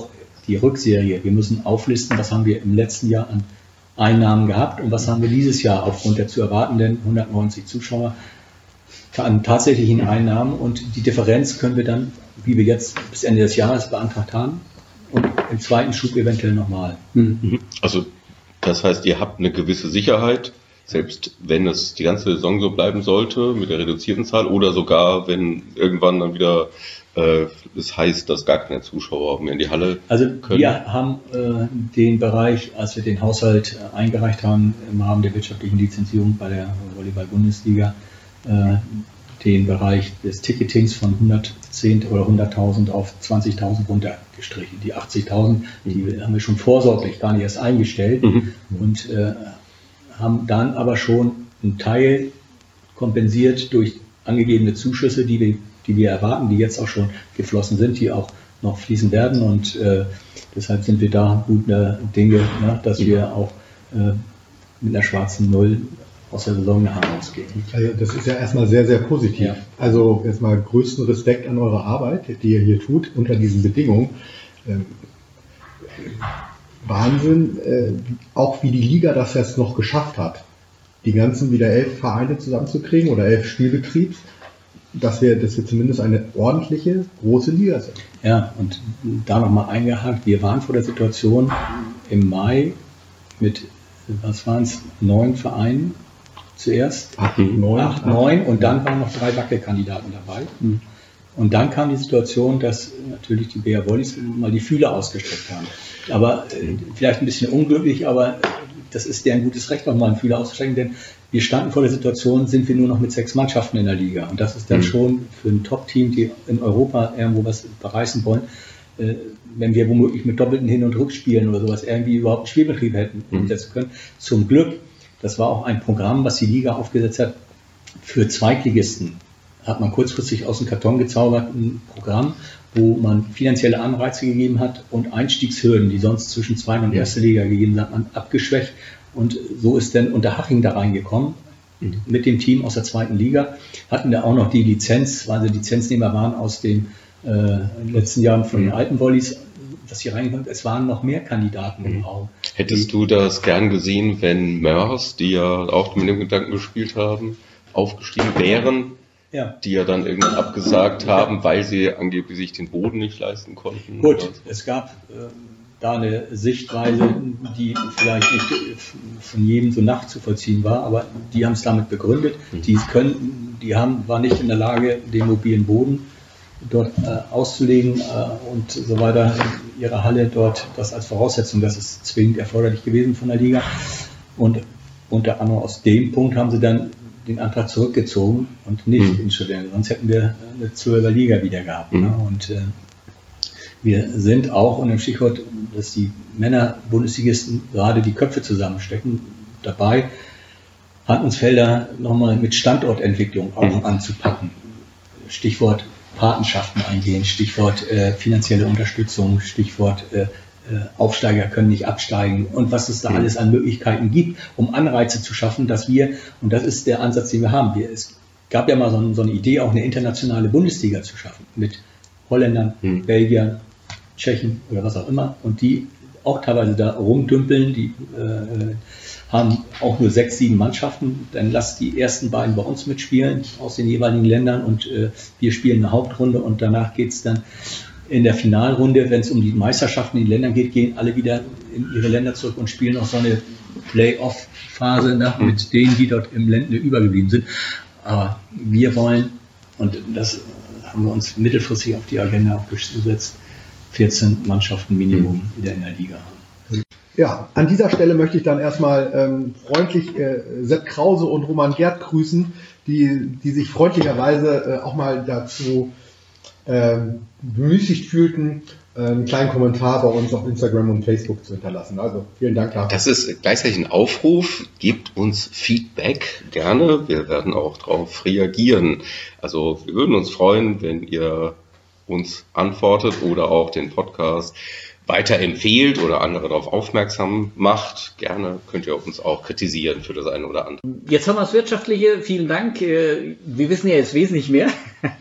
die Rückserie. Wir müssen auflisten, was haben wir im letzten Jahr an Einnahmen gehabt und was haben wir dieses Jahr aufgrund der zu erwartenden hundertneunzig Zuschauer an tatsächlichen Einnahmen. Und die Differenz können wir dann, wie wir jetzt bis Ende des Jahres beantragt haben, und im zweiten Schub eventuell nochmal. Mhm. Also das heißt, ihr habt eine gewisse Sicherheit, selbst wenn es die ganze Saison so bleiben sollte, mit der reduzierten Zahl, oder sogar, wenn irgendwann dann wieder äh, es heißt, dass gar keine Zuschauer mehr in die Halle Also können. Wir haben äh, den Bereich, als wir den Haushalt äh, eingereicht haben, im Rahmen der wirtschaftlichen Lizenzierung bei der Volleyball-Bundesliga, äh, den Bereich des Ticketings von hundertzehn oder hunderttausend auf zwanzigtausend runtergestrichen. Die achtzigtausend, die haben wir schon vorsorglich gar nicht erst eingestellt Mhm. und äh, haben dann aber schon einen Teil kompensiert durch angegebene Zuschüsse, die wir, die wir erwarten, die jetzt auch schon geflossen sind, die auch noch fließen werden, und äh, deshalb sind wir da guter Dinge, ne, dass wir auch äh, mit einer schwarzen Null aus der Saison herausgehen. Also das ist ja erstmal sehr, sehr positiv. Ja. Also erstmal größten Respekt an eure Arbeit, die ihr hier tut, unter diesen Bedingungen. Ähm, Wahnsinn, äh, auch wie die Liga das jetzt noch geschafft hat, die ganzen wieder elf Vereine zusammenzukriegen oder elf Spielbetriebs, dass wir, dass wir zumindest eine ordentliche, große Liga sind. Ja, und da nochmal eingehakt, wir waren vor der Situation im Mai mit, was waren es, neun Vereinen zuerst, Acht, neun, acht, neun, und dann waren noch drei Wackelkandidaten dabei. Und dann kam die Situation, dass natürlich die B R Volleys mal die Fühler ausgestreckt haben. Aber äh, vielleicht ein bisschen unglücklich, aber das ist deren gutes Recht, noch mal einen Fühler auszustrecken, denn wir standen vor der Situation, sind wir nur noch mit sechs Mannschaften in der Liga. Und das ist dann mhm. schon für ein Top-Team, die in Europa irgendwo was bereißen wollen, äh, wenn wir womöglich mit doppelten Hin- und Rückspielen oder sowas irgendwie überhaupt einen Spielbetrieb hätten mhm. umsetzen können. Zum Glück, das war auch ein Programm, was die Liga aufgesetzt hat, für Zweitligisten. Hat man kurzfristig aus dem Karton gezaubert, ein Programm, wo man finanzielle Anreize gegeben hat und Einstiegshürden, die sonst zwischen zweiten und erster Liga gegeben sind, hat man abgeschwächt. Und so ist dann Unterhaching da reingekommen, mhm. mit dem Team aus der zweiten Liga. Hatten da auch noch die Lizenz, weil sie Lizenznehmer waren aus den äh, letzten Jahren von den mhm. alten Volleys, dass sie reingekommen sind. Es waren noch mehr Kandidaten mhm. im Raum. Hättest du das gern gesehen, wenn Mörs, die ja auch mit dem Gedanken gespielt haben, aufgestiegen wären? Ja. Die ja dann irgendwann abgesagt haben, weil sie angeblich sich den Boden nicht leisten konnten. Gut, es gab äh, da eine Sichtweise, die vielleicht nicht von jedem so nachzuvollziehen war, aber die haben es damit begründet. Mhm. Die können, die haben, waren nicht in der Lage, den mobilen Boden dort äh, auszulegen äh, und so weiter. Ihre Halle dort, das als Voraussetzung, das ist zwingend erforderlich gewesen von der Liga. Und unter anderem aus dem Punkt haben sie dann den Antrag zurückgezogen und nicht mhm. in Studenten. Sonst hätten wir eine zwölfer Liga wieder gehabt. Mhm. Ne? Und äh, wir sind auch unter dem Stichwort, dass die Männer-Bundesligisten gerade die Köpfe zusammenstecken, dabei, Handlungsfelder nochmal mit Standortentwicklung auch mhm. anzupacken. Stichwort Patenschaften eingehen, Stichwort äh, finanzielle Unterstützung, Stichwort äh, Aufsteiger können nicht absteigen und was es da mhm. alles an Möglichkeiten gibt, um Anreize zu schaffen, dass wir, und das ist der Ansatz, den wir haben, wir, es gab ja mal so, so eine Idee, auch eine internationale Bundesliga zu schaffen, mit Holländern, mhm. Belgiern, Tschechen oder was auch immer, und die auch teilweise da rumdümpeln, die äh, haben auch nur sechs, sieben Mannschaften, dann lasst die ersten beiden bei uns mitspielen aus den jeweiligen Ländern und äh, wir spielen eine Hauptrunde und danach geht es dann in der Finalrunde, wenn es um die Meisterschaften in den Ländern geht, gehen alle wieder in ihre Länder zurück und spielen noch so eine Play-off-Phase nach mit denen, die dort im Ländle übergeblieben sind. Aber wir wollen, und das haben wir uns mittelfristig auf die Agenda auch gesetzt, vierzehn Mannschaften Minimum wieder in der Liga haben. Ja, an dieser Stelle möchte ich dann erstmal ähm, freundlich äh, Sepp Krause und Roman Gerd grüßen, die, die sich freundlicherweise äh, auch mal dazu ähm, bemüßigt fühlten, äh, einen kleinen Kommentar bei uns auf Instagram und Facebook zu hinterlassen. Also vielen Dank dafür. Das ist gleichzeitig ein Aufruf. Gebt uns Feedback gerne. Wir werden auch darauf reagieren. Also wir würden uns freuen, wenn ihr uns antwortet oder auch den Podcast weiterempfehlt oder andere darauf aufmerksam macht. Gerne könnt ihr uns auch kritisieren für das eine oder andere. Jetzt haben wir das Wirtschaftliche. Vielen Dank. Wir wissen ja jetzt wesentlich mehr.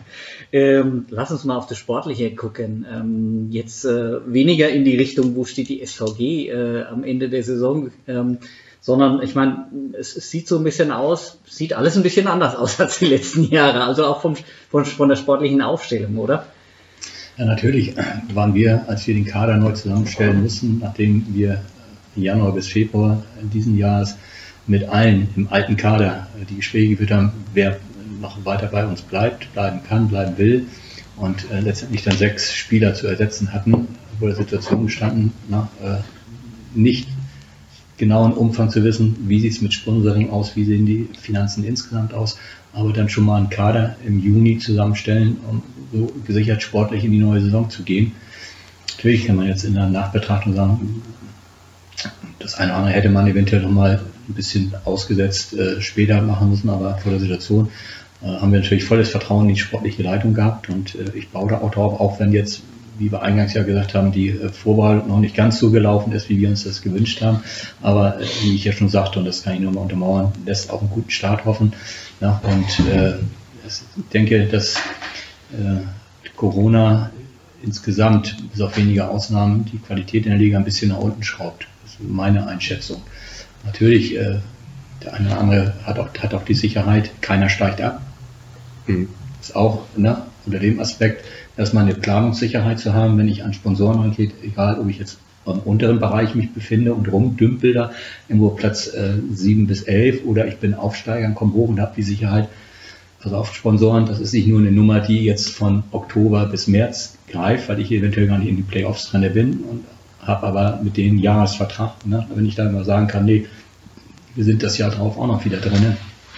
Ähm, lass uns mal auf das Sportliche gucken. Ähm, jetzt äh, weniger in die Richtung, wo steht die S V G äh, am Ende der Saison, ähm, sondern ich meine, es, es sieht so ein bisschen aus, sieht alles ein bisschen anders aus als die letzten Jahre, also auch vom, von, von der sportlichen Aufstellung, oder? Ja, natürlich waren wir, als wir den Kader neu zusammenstellen mussten, nachdem wir Januar bis Februar diesen Jahres mit allen im alten Kader die Gespräche geführt haben, wer noch weiter bei uns bleibt, bleiben kann, bleiben will und äh, letztendlich dann sechs Spieler zu ersetzen hatten, vor der Situation gestanden, nach äh, nicht genauen Umfang zu wissen, wie sieht es mit Sponsoring aus, wie sehen die Finanzen insgesamt aus, aber dann schon mal einen Kader im Juni zusammenstellen, um so gesichert sportlich in die neue Saison zu gehen. Natürlich kann man jetzt in der Nachbetrachtung sagen, das eine oder andere hätte man eventuell noch mal ein bisschen ausgesetzt äh, später machen müssen, aber vor der Situation äh, haben wir natürlich volles Vertrauen in die sportliche Leitung gehabt und äh, ich baue da auch drauf, auch wenn jetzt, wie wir eingangs ja gesagt haben, die äh, Vorwahl noch nicht ganz so gelaufen ist, wie wir uns das gewünscht haben, aber äh, wie ich ja schon sagte, und das kann ich nur mal untermauern, lässt auch einen guten Start hoffen. Ja, und äh, ich denke, dass äh, Corona insgesamt, bis auf wenige Ausnahmen, die Qualität in der Liga ein bisschen nach unten schraubt. Das ist meine Einschätzung. Natürlich, äh, der eine oder andere hat auch, hat auch die Sicherheit, keiner steigt ab. Mhm. Ist auch, ne, unter dem Aspekt, erstmal eine Planungssicherheit zu haben, wenn ich an Sponsoren rangehe, egal ob ich jetzt im unteren Bereich mich befinde und rumdümpel da irgendwo Platz äh, sieben bis elf oder ich bin Aufsteiger und komme hoch und habe die Sicherheit, also auf Sponsoren, das ist nicht nur eine Nummer, die jetzt von Oktober bis März greift, weil ich eventuell gar nicht in die Playoffs drin bin und habe aber mit denen Jahresvertrag, ne? Wenn ich dann mal sagen kann, nee, wir sind das Jahr drauf auch noch wieder drin,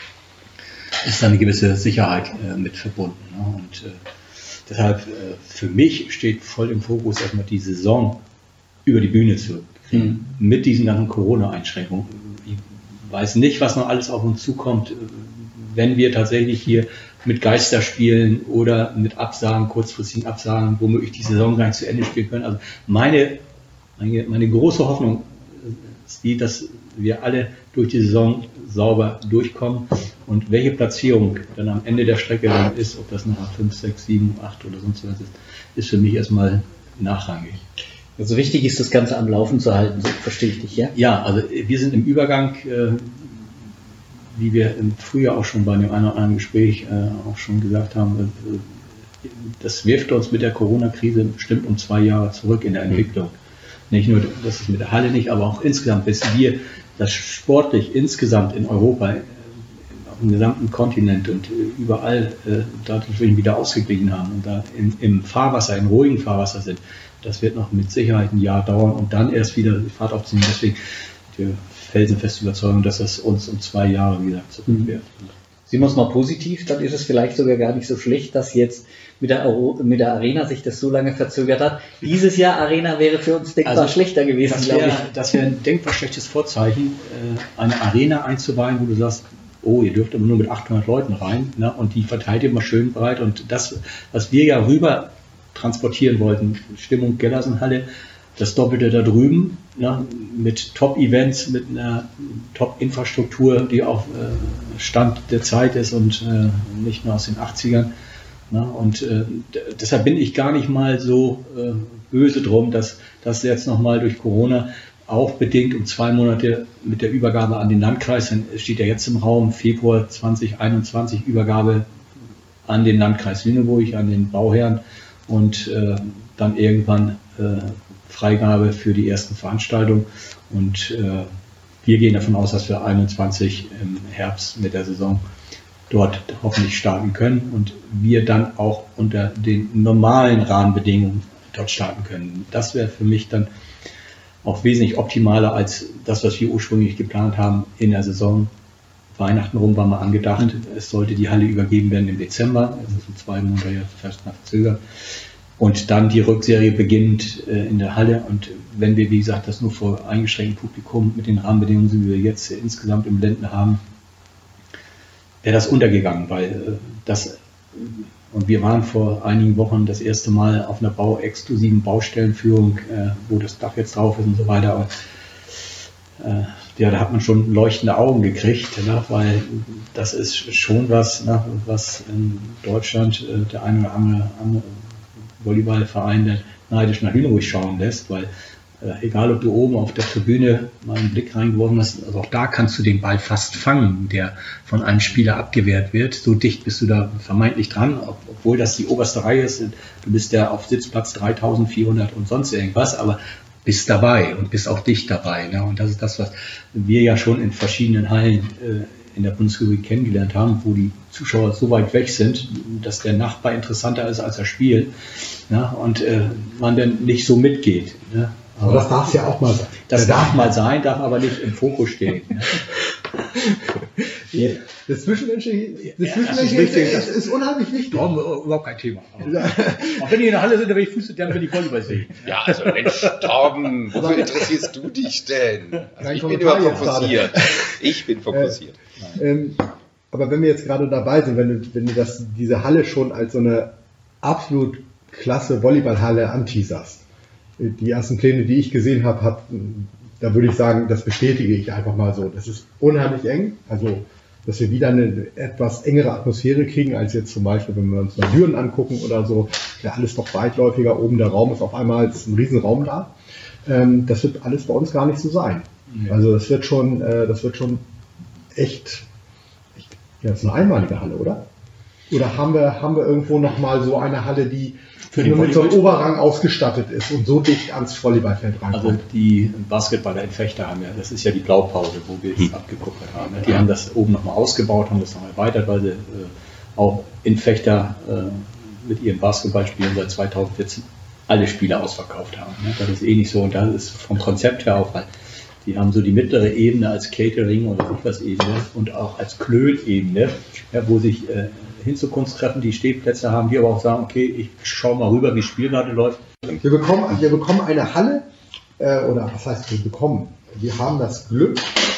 ist da eine gewisse Sicherheit äh, mit verbunden. Ne? Und äh, deshalb äh, für mich steht voll im Fokus erstmal die Saison über die Bühne zu kriegen, mhm. mit diesen ganzen Corona-Einschränkungen. Ich weiß nicht, was noch alles auf uns zukommt, wenn wir tatsächlich hier mit Geisterspielen oder mit Absagen, kurzfristigen Absagen, womöglich die Saison gar nicht zu Ende spielen können. Also meine, meine, meine große Hoffnung ist die, dass wir alle durch die Saison sauber durchkommen und welche Platzierung dann am Ende der Strecke dann ist, ob das nachher fünf, sechs, sieben, acht oder sonst was ist, ist für mich erstmal nachrangig. Also wichtig ist, das Ganze am Laufen zu halten, so verstehe ich dich, ja? Ja, also wir sind im Übergang, äh, wie wir im Frühjahr auch schon bei dem einen oder anderen Gespräch äh, auch schon gesagt haben, äh, das wirft uns mit der Corona-Krise bestimmt um zwei Jahre zurück in der Entwicklung. Mhm. Nicht nur, das ist mit der Halle nicht, aber auch insgesamt, bis wir das sportlich insgesamt in Europa, äh, auf dem gesamten Kontinent und äh, überall äh, dadurch wieder ausgeglichen haben und da in, im Fahrwasser, im ruhigen Fahrwasser sind. Das wird noch mit Sicherheit ein Jahr dauern und dann erst wieder die Fahrt aufzunehmen. Deswegen die felsenfeste Überzeugung, dass das uns um zwei Jahre wieder zurückwirft. Sehen wir es mal positiv, dann ist es vielleicht sogar gar nicht so schlecht, dass jetzt mit der, Euro, mit der Arena sich das so lange verzögert hat. Dieses Jahr Arena wäre für uns denkbar also, schlechter gewesen, das wär, das wäre ein denkbar schlechtes Vorzeichen, eine Arena einzuweihen, wo du sagst, oh, ihr dürft aber nur mit achthundert Leuten rein, ne, und die verteilt ihr mal schön breit und das, was wir ja rüber transportieren wollten, Stimmung Gellersenhalle, das Doppelte da drüben, ne, mit Top-Events, mit einer Top-Infrastruktur, die auf äh, Stand der Zeit ist und äh, nicht nur aus den achtzigern. Ne, und äh, d- deshalb bin ich gar nicht mal so äh, böse drum, dass das jetzt nochmal durch Corona auch bedingt um zwei Monate mit der Übergabe an den Landkreis, dann steht ja jetzt im Raum Februar zwanzig einundzwanzig Übergabe an den Landkreis Lüneburg, an den Bauherrn und äh, dann irgendwann äh, Freigabe für die ersten Veranstaltungen und äh, wir gehen davon aus, dass wir einundzwanzig im Herbst mit der Saison dort hoffentlich starten können und wir dann auch unter den normalen Rahmenbedingungen dort starten können. Das wäre für mich dann auch wesentlich optimaler als das, was wir ursprünglich geplant haben in der Saison. Weihnachten rum war mal angedacht, mhm. es sollte die Halle übergeben werden im Dezember, also so zwei Monate ja fast verzögert. Und dann die Rückserie beginnt äh, in der Halle und wenn wir, wie gesagt, das nur vor eingeschränktem Publikum mit den Rahmenbedingungen, die wir jetzt äh, insgesamt im Ländle haben, wäre das untergegangen, weil äh, das, und wir waren vor einigen Wochen das erste Mal auf einer bauexklusiven Baustellenführung, äh, wo das Dach jetzt drauf ist und so weiter, aber äh, ja, da hat man schon leuchtende Augen gekriegt, ne, weil das ist schon was, ne, was in Deutschland äh, der eine oder andere, andere Volleyballverein der neidisch nach Lüneburg schauen lässt, weil äh, egal ob du oben auf der Tribüne mal einen Blick reingeworfen hast, also auch da kannst du den Ball fast fangen, der von einem Spieler abgewehrt wird. So dicht bist du da vermeintlich dran, ob, obwohl das die oberste Reihe ist. Du bist ja auf Sitzplatz dreitausendvierhundert und sonst irgendwas, aber bist dabei und bist auch dicht dabei. Ne? Und das ist das, was wir ja schon in verschiedenen Hallen äh, in der Bundesliga kennengelernt haben, wo die Zuschauer so weit weg sind, dass der Nachbar interessanter ist als das Spiel, ne? Und äh, man dann nicht so mitgeht. Ne? Aber, aber das darf es ja auch mal sein. Das darf, darf mal sein, darf aber nicht im Fokus stehen. Ne? Ja. Das Zwischenmenschliche, das ja, Zwischenmenschliche ist, ist, ist unheimlich wichtig. Warum, überhaupt kein Thema. Auch wenn die in der Halle sind, dann will ich Fuß, dann will ich Volleyball sehen. Ja, also Mensch, Torben, wofür interessierst du dich denn? Also ich bin immer fokussiert. Ich bin fokussiert. Ja. Ähm, aber wenn wir jetzt gerade dabei sind, wenn du, wenn du das, diese Halle schon als so eine absolut klasse Volleyballhalle anteaserst, die ersten Pläne, die ich gesehen habe, hat, da würde ich sagen, das bestätige ich einfach mal so. Das ist unheimlich eng, also dass wir wieder eine etwas engere Atmosphäre kriegen, als jetzt zum Beispiel, wenn wir uns mal Düren angucken oder so, ja alles doch weitläufiger, oben der Raum ist auf einmal ist ein Riesenraum da. Ähm, das wird alles bei uns gar nicht so sein. Ja. Also das wird schon, äh, das wird schon echt, echt ja, das ist eine einmalige Halle, oder? Oder haben wir, haben wir irgendwo nochmal so eine Halle, die für nur mit so einem Oberrang ausgestattet ist und so dicht ans Volleyballfeld reinkommt? Also die Basketballer in Fechter haben ja, das ist ja die Blaupause, wo wir es hm. abgekuppelt haben. Die haben das oben nochmal ausgebaut, haben das noch erweitert, weil sie äh, auch in Fechter äh, mit ihren Basketballspielen seit zweitausendvierzehn alle Spiele ausverkauft haben. Ne? Das ist eh nicht so und das ist vom Konzept her auch, weil die haben so die mittlere Ebene als Catering oder was Ebene und auch als Klöl-Ebene, ja, wo sich äh, Hinzukunftstreffen, die Stehplätze haben, die aber auch sagen, okay, ich schaue mal rüber, wie das Spiel gerade läuft. Wir bekommen, wir bekommen eine Halle, äh, oder was heißt wir bekommen? Wir haben das Glück,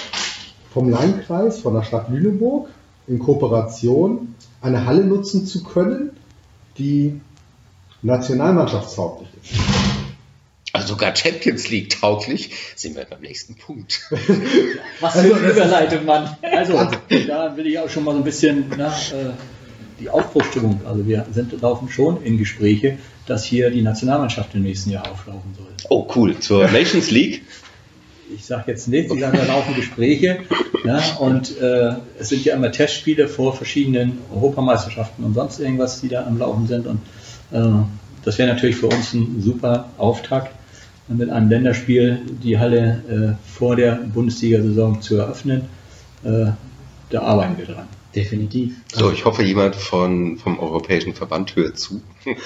vom Landkreis, von der Stadt Lüneburg, in Kooperation eine Halle nutzen zu können, die nationalmannschaftstauglich ist. Also sogar Champions League tauglich, sind wir beim nächsten Punkt. Was für eine Überleitung, Mann. Also, da will ich auch schon mal so ein bisschen na, äh, die Aufbruchstimmung, also wir sind, laufen schon in Gespräche, dass hier die Nationalmannschaft im nächsten Jahr auflaufen soll. Oh cool, zur Nations League? Ich sage jetzt nicht, ich sage, da laufen Gespräche, ja, und äh, es sind ja immer Testspiele vor verschiedenen Europameisterschaften und sonst irgendwas, die da am Laufen sind und äh, das wäre natürlich für uns ein super Auftakt, mit einem Länderspiel die Halle äh, vor der Bundesliga-Saison zu eröffnen. Äh, da arbeiten wir dran. Definitiv. So, ich hoffe, jemand von, vom Europäischen Verband hört zu.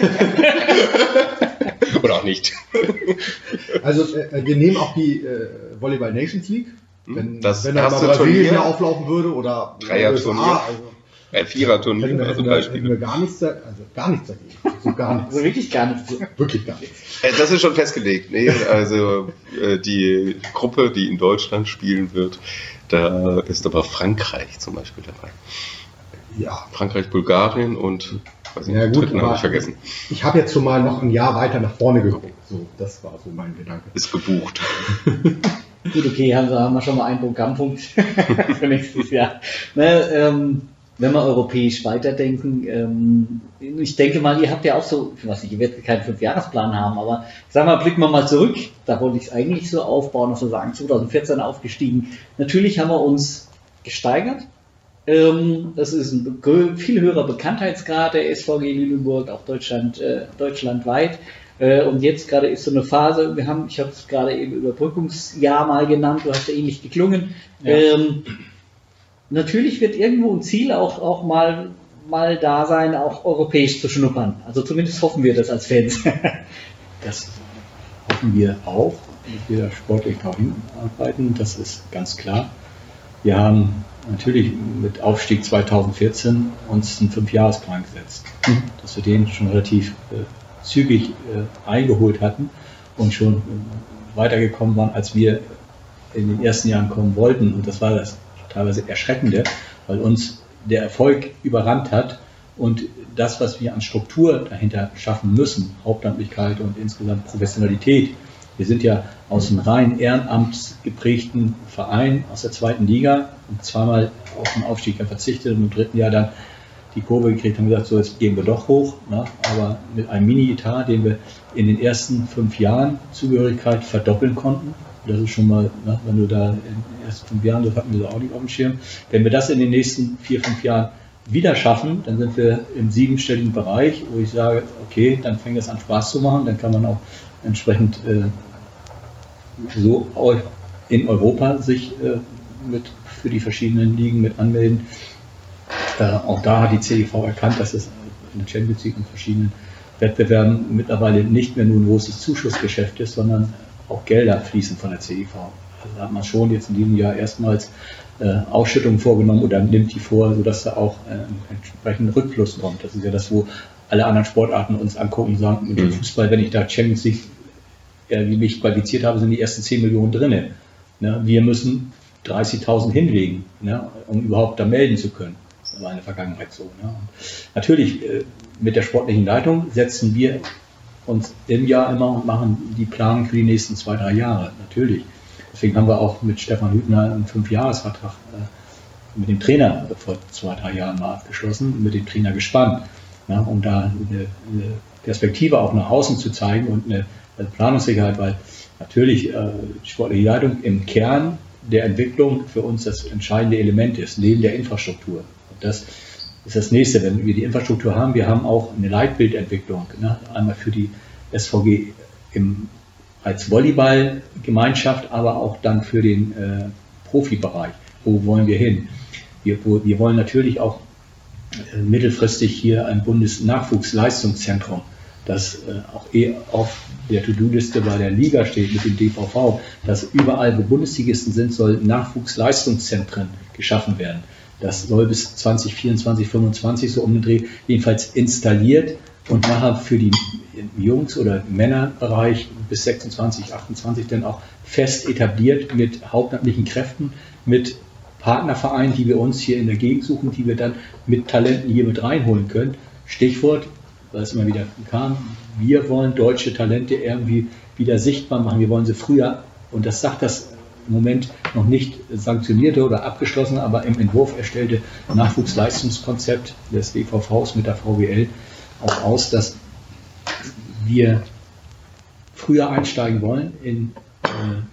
Oder auch nicht. Also äh, wir nehmen auch die äh, Volleyball Nations League. Wenn, das wenn da mal Brasilien hier auflaufen würde oder Dreier-Turnier. Also, ein Vierer-Turnier, hätten, also hätten, Beispiel. Hätten wir gar nichts, also gar nichts dagegen. Also gar nichts. Also wirklich gar nichts. Wirklich gar nichts. Das ist schon festgelegt. Nee, also die Gruppe, die in Deutschland spielen wird, da ist aber Frankreich zum Beispiel dabei. Ja. Frankreich, Bulgarien und weiß nicht, ja, den gut, dritten habe ich vergessen. Ich habe jetzt schon mal noch ein Jahr weiter nach vorne geguckt. So, das war so mein Gedanke. Ist gebucht. Gut, okay, haben wir, haben wir schon mal einen Programmpunkt für nächstes Jahr. Ne, ähm, wenn wir europäisch weiterdenken, ähm, ich denke mal, ihr habt ja auch so, ich weiß nicht, ihr werdet keinen Fünfjahresplan haben, aber sagen wir mal, blicken wir mal zurück, da wollte ich es eigentlich so aufbauen, also sagen, zwanzig vierzehn aufgestiegen. Natürlich haben wir uns gesteigert. Ähm, das ist ein viel höherer Bekanntheitsgrad der S V G Lüneburg, auch Deutschland, äh, deutschlandweit. Äh, und jetzt gerade ist so eine Phase, wir haben, ich habe es gerade eben Überbrückungsjahr mal genannt, du hast ja ähnlich geklungen. Ja. Ähm, Natürlich wird irgendwo ein Ziel auch, auch mal, mal da sein, auch europäisch zu schnuppern. Also zumindest hoffen wir das als Fans. Das hoffen wir auch, dass wir sportlich dahin arbeiten, das ist ganz klar. Wir haben natürlich mit Aufstieg zwanzig vierzehn uns einen Fünfjahresplan gesetzt, mhm. dass wir den schon relativ äh, zügig äh, eingeholt hatten und schon äh, weitergekommen waren, als wir in den ersten Jahren kommen wollten. Und das war das teilweise Erschreckende, weil uns der Erfolg überrannt hat und das, was wir an Struktur dahinter schaffen müssen, Hauptamtlichkeit und insgesamt Professionalität, Wir sind ja aus einem rein ehrenamtsgeprägten Verein aus der zweiten Liga und zweimal auf den Aufstieg verzichtet und im dritten Jahr dann die Kurve gekriegt haben, gesagt, so jetzt gehen wir doch hoch, ne? Aber mit einem Mini-Etat, den wir in den ersten fünf Jahren Zugehörigkeit verdoppeln konnten. Das ist schon mal, ne, wenn du da in den ersten fünf Jahren, das hatten wir so auch nicht auf dem Schirm. Wenn wir das in den nächsten vier, fünf Jahren wieder schaffen, dann sind wir im siebenstelligen Bereich, wo ich sage, okay, dann fängt es an Spaß zu machen, dann kann man auch entsprechend äh, so in Europa sich äh, mit für die verschiedenen Ligen mit anmelden. Äh, auch da hat die C D V erkannt, dass es in der Champions League und verschiedenen Wettbewerben mittlerweile nicht mehr nur ein großes Zuschussgeschäft ist, sondern auch Gelder fließen von der C D V. Also da hat man schon jetzt in diesem Jahr erstmals äh, Ausschüttungen vorgenommen oder nimmt die vor, sodass da auch äh, entsprechend Rückfluss kommt. Das ist ja das, wo alle anderen Sportarten uns angucken und sagen, mit dem Fußball, wenn ich da Champions League äh, wie mich qualifiziert habe, sind die ersten zehn Millionen drin. Ne? Wir müssen dreißigtausend hinlegen, ne? Um überhaupt da melden zu können. Das war in der Vergangenheit so. Ne? Natürlich, äh, mit der sportlichen Leitung setzen wir uns im Jahr immer und machen die Planung für die nächsten zwei, drei Jahre, natürlich. Deswegen haben wir auch mit Stefan Hübner einen Fünfjahresvertrag äh, mit dem Trainer vor zwei, drei Jahren mal abgeschlossen, mit dem Trainer gespannt, ja, um da eine, eine Perspektive auch nach außen zu zeigen und eine, eine Planungssicherheit, weil natürlich äh, die sportliche Leitung im Kern der Entwicklung für uns das entscheidende Element ist, neben der Infrastruktur. Und das ist das Nächste, wenn wir die Infrastruktur haben. Wir haben auch eine Leitbildentwicklung, ne? Einmal für die S V G im, als Volleyballgemeinschaft, aber auch dann für den äh, Profibereich. Wo wollen wir hin? Wir, wo, wir wollen natürlich auch äh, mittelfristig hier ein Bundesnachwuchsleistungszentrum, das äh, auch eh auf der To-Do-Liste bei der Liga steht mit dem D V V, dass überall, wo Bundesligisten sind, sollen Nachwuchsleistungszentren geschaffen werden. Das soll bis zwanzig vierundzwanzig, fünfundzwanzig so umgedreht, jedenfalls installiert und nachher für die Jungs- oder Männerbereich bis sechsundzwanzig, achtundzwanzig dann auch fest etabliert mit hauptamtlichen Kräften, mit Partnervereinen, die wir uns hier in der Gegend suchen, die wir dann mit Talenten hier mit reinholen können. Stichwort, weil es immer wieder kam, wir wollen deutsche Talente irgendwie wieder sichtbar machen, wir wollen sie früher, und das sagt das im Moment noch nicht sanktionierte oder abgeschlossene, aber im Entwurf erstellte Nachwuchsleistungskonzept des D V Vs mit der V W L auch aus, dass wir früher einsteigen wollen in äh,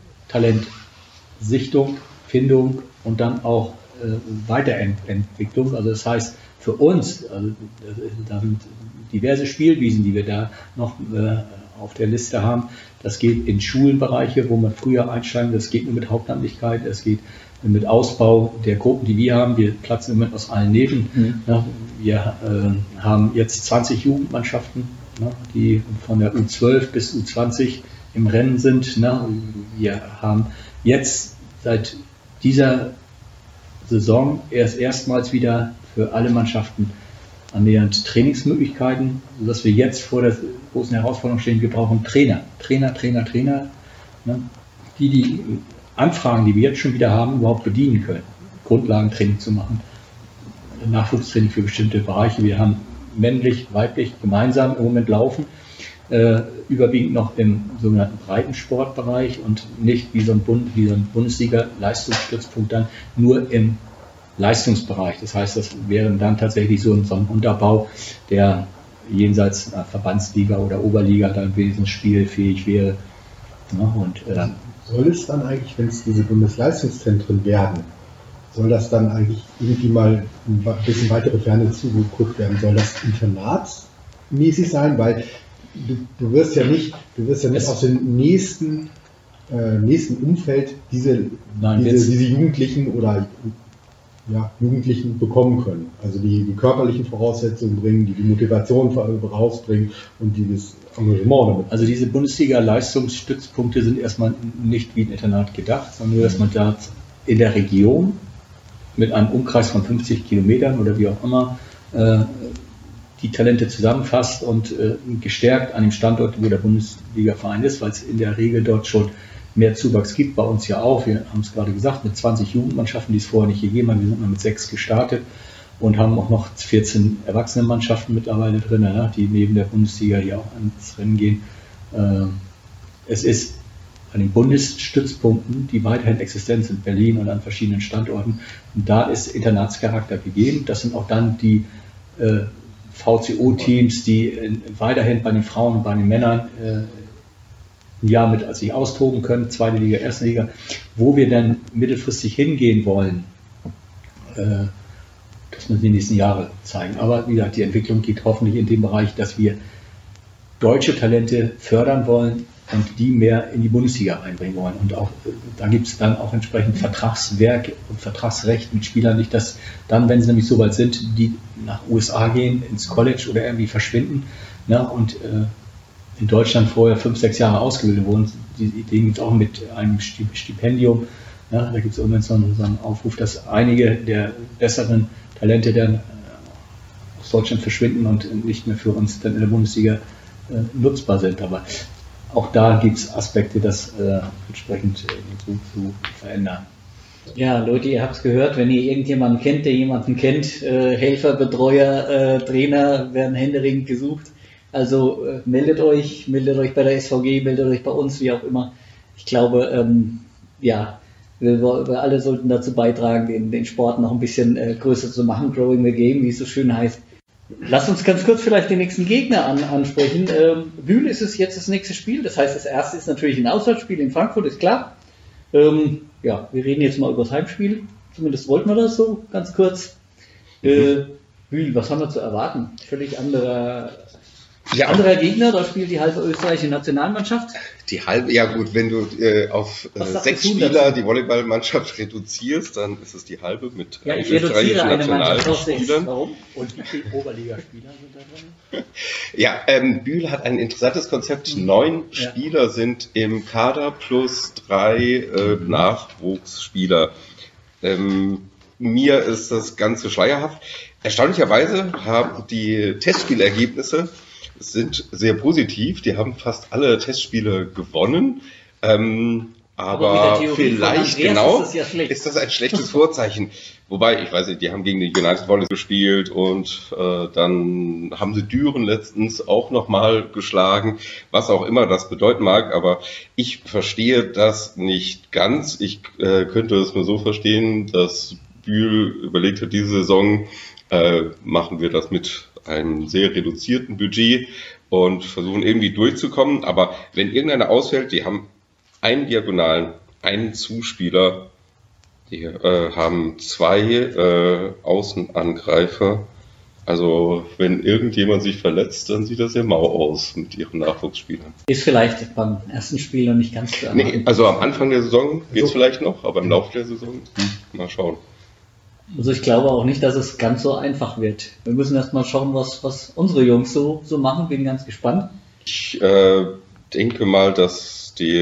Talentsichtung, Findung und dann auch äh, Weiterentwicklung. Also das heißt für uns, also da sind diverse Spielwiesen, die wir da noch äh, auf der Liste haben. Das geht in Schulenbereiche, wo man früher einsteigen, das geht nur mit Hauptamtlichkeit, es geht mit Ausbau der Gruppen, die wir haben. Wir platzen im Moment aus allen Nähten. Mhm. Ja, wir äh, haben jetzt zwanzig Jugendmannschaften, ne, die von der U zwölf bis U zwanzig im Rennen sind. Ne. Wir haben jetzt seit dieser Saison erst erstmals wieder für alle Mannschaften annähernd Trainingsmöglichkeiten, sodass wir jetzt vor der großen Herausforderung stehen, wir brauchen Trainer, Trainer, Trainer, Trainer, ne, die die Anfragen, die wir jetzt schon wieder haben, überhaupt bedienen können. Grundlagentraining zu machen, Nachwuchstraining für bestimmte Bereiche. Wir haben männlich, weiblich gemeinsam im Moment laufen, äh, überwiegend noch im sogenannten Breitensportbereich und nicht wie so ein, Bund, wie so ein Bundesliga-Leistungsstützpunkt dann nur im Leistungsbereich. Das heißt, das wäre dann tatsächlich so ein, so ein Unterbau, der jenseits einer Verbandsliga oder Oberliga dann wenigstens spielfähig wäre. Ja, und, äh, soll es dann eigentlich, wenn es diese Bundesleistungszentren werden, soll das dann eigentlich irgendwie mal ein bisschen weitere Ferne zugeguckt werden? Soll das internatsmäßig sein? Weil du, du wirst ja nicht, du wirst ja nicht aus dem nächsten, äh, nächsten Umfeld diese, Nein, diese, diese Jugendlichen oder ja, Jugendlichen bekommen können. Also die, die körperlichen Voraussetzungen bringen, die die Motivation rausbringen und dieses Engagement damit. Also diese Bundesliga-Leistungsstützpunkte sind erstmal nicht wie ein Internat gedacht, sondern nur, dass man da in der Region mit einem Umkreis von fünfzig Kilometern oder wie auch immer äh, die Talente zusammenfasst und äh, gestärkt an dem Standort, wo der Bundesliga-Verein ist, weil es in der Regel dort schon mehr Zuwachs gibt, bei uns ja auch. Wir haben es gerade gesagt, mit zwanzig Jugendmannschaften, die es vorher nicht gegeben hat. Wir sind mal mit sechs gestartet und haben auch noch vierzehn Erwachsenenmannschaften mittlerweile drin, ne, die neben der Bundesliga hier auch ans Rennen gehen. Äh, es ist an den Bundesstützpunkten, die weiterhin existent sind, Berlin und an verschiedenen Standorten. Und da ist Internatscharakter gegeben. Das sind auch dann die äh, V C O-Teams, die äh, weiterhin bei den Frauen und bei den Männern äh, ein Jahr mit sich austoben können, zweite Liga, erste Liga, wo wir dann mittelfristig hingehen wollen, äh, das müssen die nächsten Jahre zeigen. Aber wie gesagt, die Entwicklung geht hoffentlich in dem Bereich, dass wir deutsche Talente fördern wollen und die mehr in die Bundesliga einbringen wollen. Und auch äh, da gibt es dann auch entsprechend Vertragswerk und Vertragsrecht mit Spielern, nicht dass dann, wenn sie nämlich so weit sind, die nach U S A gehen, ins College oder irgendwie verschwinden, ne, und äh, in Deutschland vorher fünf, sechs Jahre ausgebildet wurden. Die Idee gibt es auch mit einem Stipendium. Ja, da gibt es irgendwann so einen, so einen Aufruf, dass einige der besseren Talente dann aus Deutschland verschwinden und nicht mehr für uns dann in der Bundesliga äh, nutzbar sind. Aber auch da gibt es Aspekte, das äh, entsprechend äh, zu, zu verändern. Ja, Leute, ihr habt es gehört, wenn ihr irgendjemanden kennt, der jemanden kennt, äh, Helfer, Betreuer, äh, Trainer werden händeringend gesucht. Also äh, meldet euch, meldet euch bei der S V G, meldet euch bei uns, wie auch immer. Ich glaube, ähm, ja, wir, wir alle sollten dazu beitragen, den, den Sport noch ein bisschen äh, größer zu machen, growing the game, wie es so schön heißt. Lasst uns ganz kurz vielleicht den nächsten Gegner an, ansprechen. Ähm, Bühl ist es jetzt das nächste Spiel, das heißt, das erste ist natürlich ein Auswärtsspiel in Frankfurt, ist klar. Ähm, ja, wir reden jetzt mal über das Heimspiel, zumindest wollten wir das so, ganz kurz. Äh, Bühl, was haben wir zu erwarten? Völlig anderer... Ja. Anderer Gegner, da spielt die halbe österreichische Nationalmannschaft. Die halbe, ja gut, wenn du äh, auf äh, sechs Spieler dazu? Die Volleyballmannschaft reduzierst, dann ist es die halbe mit ja, ich österreichischen Nationalspielern. Warum? Und wie viele Oberligaspieler sind da drin? Ja, ähm, Bühl hat ein interessantes Konzept. Neun ja. Spieler sind im Kader plus drei äh, Nachwuchsspieler. Ähm, mir ist das Ganze schleierhaft. Erstaunlicherweise haben die Testspielergebnisse sind sehr positiv. Die haben fast alle Testspiele gewonnen. Ähm, aber aber vielleicht, genau, ist das, ja ist das ein schlechtes Vorzeichen. Wobei, ich weiß nicht, die haben gegen die United Volleys gespielt und äh, dann haben sie Düren letztens auch nochmal geschlagen, was auch immer das bedeuten mag. Aber ich verstehe das nicht ganz. Ich äh, könnte es nur so verstehen, dass Bühl überlegt hat, diese Saison äh, machen wir das mit einem sehr reduzierten Budget und versuchen irgendwie durchzukommen. Aber wenn irgendeiner ausfällt, die haben einen Diagonalen, einen Zuspieler, die äh, haben zwei äh, Außenangreifer. Also wenn irgendjemand sich verletzt, dann sieht das sehr mau aus mit ihren Nachwuchsspielern. Ist vielleicht beim ersten Spiel noch nicht ganz zu erwarten. Nee, also am Anfang der Saison geht es so vielleicht noch, aber im Laufe der Saison, mal schauen. Also ich glaube auch nicht, dass es ganz so einfach wird. Wir müssen erst mal schauen, was, was unsere Jungs so, so machen. Bin ganz gespannt. Ich äh, denke mal, dass die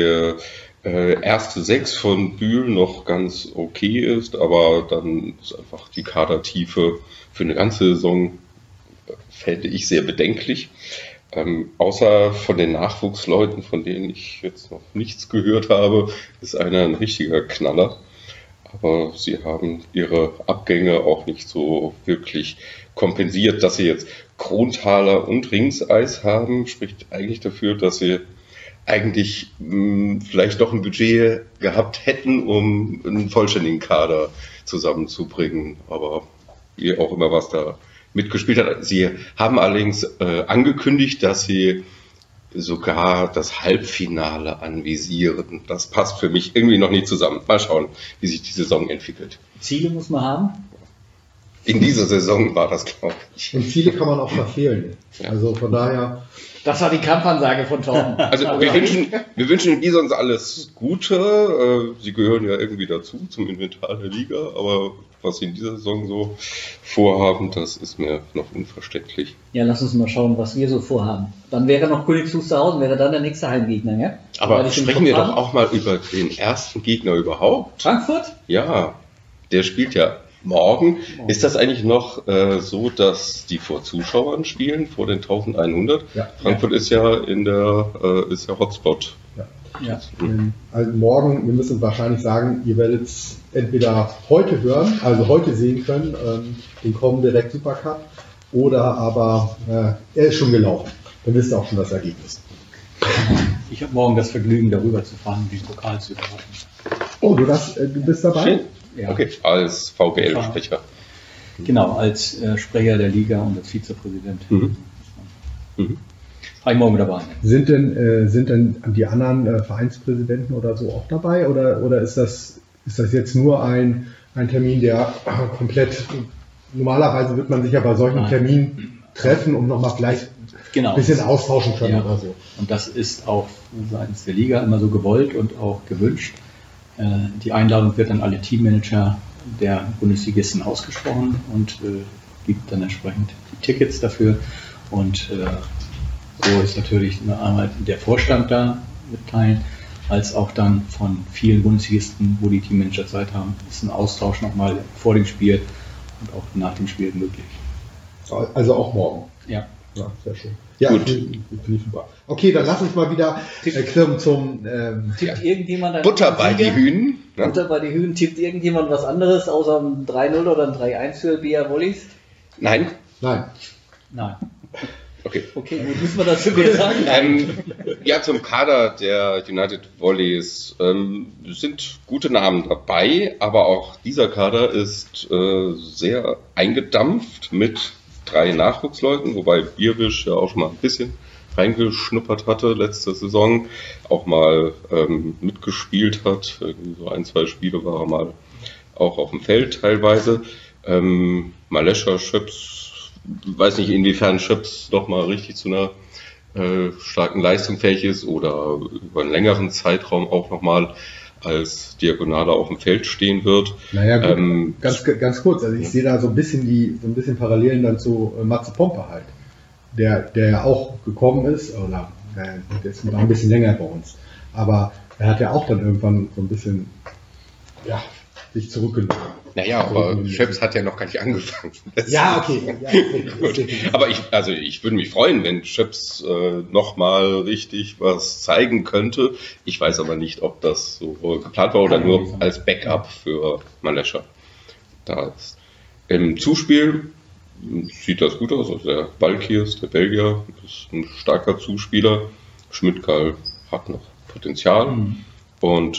äh, erste Sechs von Bühl noch ganz okay ist, aber dann ist einfach die Kadertiefe für eine ganze Saison, fände ich, sehr bedenklich. Ähm, außer von den Nachwuchsleuten, von denen ich jetzt noch nichts gehört habe, ist einer ein richtiger Knaller. Aber sie haben ihre Abgänge auch nicht so wirklich kompensiert. Dass sie jetzt Kronthaler und Ringseis haben, spricht eigentlich dafür, dass sie eigentlich mh, vielleicht doch ein Budget gehabt hätten, um einen vollständigen Kader zusammenzubringen. Aber wie auch immer, was da mitgespielt hat. Sie haben allerdings äh, angekündigt, dass sie sogar das Halbfinale anvisieren. Das passt für mich irgendwie noch nicht zusammen. Mal schauen, wie sich die Saison entwickelt. Ziele muss man haben? In dieser Saison war das, glaube ich. Und Ziele kann man auch verfehlen. Ja. Also von daher... Das war die Kampfansage von Torben. Also wir wünschen, wir wünschen den Bisons alles Gute. Sie gehören ja irgendwie dazu, zum Inventar der Liga. Aber was sie in dieser Saison so vorhaben, das ist mir noch unverständlich. Ja, lass uns mal schauen, was wir so vorhaben. Dann wäre noch Königs Wusterhausen, wäre dann der nächste Heimgegner, ja? Aber sprechen wir doch auch mal über den ersten Gegner überhaupt. Frankfurt? Ja, der spielt ja morgen. Ist das eigentlich noch äh, so, dass die vor Zuschauern spielen, vor den eintausendeinhundert? Ja. Frankfurt ja. ist ja in der äh, ist ja Hotspot. Ja. Ja. Also morgen, wir müssen wahrscheinlich sagen, ihr werdet es entweder heute hören, also heute sehen können, ähm, den Comdirect Supercup, oder aber äh, er ist schon gelaufen. Dann wisst ihr auch schon das Ergebnis. Ich habe morgen das Vergnügen, darüber zu fahren, den Pokal zu überreichen. Oh, du, das, äh, du bist dabei? Ja. Okay, als V G L-Sprecher. Genau, als äh, Sprecher der Liga und als Vizepräsident. Mhm. Mhm. War ich morgen dabei. Sind denn, äh, sind denn die anderen äh, Vereinspräsidenten oder so auch dabei? Oder, oder ist, das, ist das jetzt nur ein, ein Termin, der äh, komplett, normalerweise wird man sich ja bei solchen Nein. Terminen treffen, um nochmal vielleicht Genau. ein bisschen austauschen können Ja. oder so. Und das ist auch seitens der Liga immer so gewollt und auch gewünscht. Äh, die Einladung wird an alle Teammanager der Bundesligisten ausgesprochen und äh, gibt dann entsprechend die Tickets dafür. Und äh, so ist natürlich einmal der Vorstand da mitteilen, als auch dann von vielen Bundesligisten, wo die Teammanager Zeit haben, ist ein Austausch nochmal vor dem Spiel und auch nach dem Spiel möglich. Also auch morgen. Ja. Ja, sehr schön. Ja, Gut. finde ich super. Okay, dann lass uns mal wieder äh, zum ähm, Tippt irgendjemand ein Butter bei die Hühnen. Ne? Butter bei die Hühnen. Tippt irgendjemand was anderes außer ein drei null oder ein drei eins für B R Wollis? Nein? Nein. Nein. Okay. Okay, gut, müssen wir dazu mehr sagen? Ähm, ja, zum Kader der United Volleys ähm, sind gute Namen dabei, aber auch dieser Kader ist äh, sehr eingedampft mit drei Nachwuchsleuten, wobei Bierwisch ja auch schon mal ein bisschen reingeschnuppert hatte letzte Saison, auch mal ähm, mitgespielt hat. Irgendwie so ein, zwei Spiele war er mal auch auf dem Feld teilweise. Ähm, Malescha Schöps, weiß nicht inwiefern Schöps noch mal richtig zu einer äh, starken Leistung fähig ist oder über einen längeren Zeitraum auch noch mal als Diagonaler auf dem Feld stehen wird. Naja, gut, Ähm, ganz, ganz kurz, also ich sehe da so ein bisschen die, so ein bisschen Parallelen dann zu äh, Matze Pompe halt, der, der ja auch gekommen ist, oder äh, der ist noch ein bisschen länger bei uns, aber er hat ja auch dann irgendwann so ein bisschen, ja, sich zurückgenommen. Naja, aber Schöps hat ja noch gar nicht angefangen. Ja, okay. Ja, okay. Gut. Aber ich, also ich würde mich freuen, wenn Schöps äh, nochmal richtig was zeigen könnte. Ich weiß aber nicht, ob das so geplant war oder nur als Backup für Malescha da ist. Im Zuspiel sieht das gut aus. Also der Balkiers, der Belgier, ist ein starker Zuspieler. Schmidtkarl hat noch Potenzial. Mhm. Und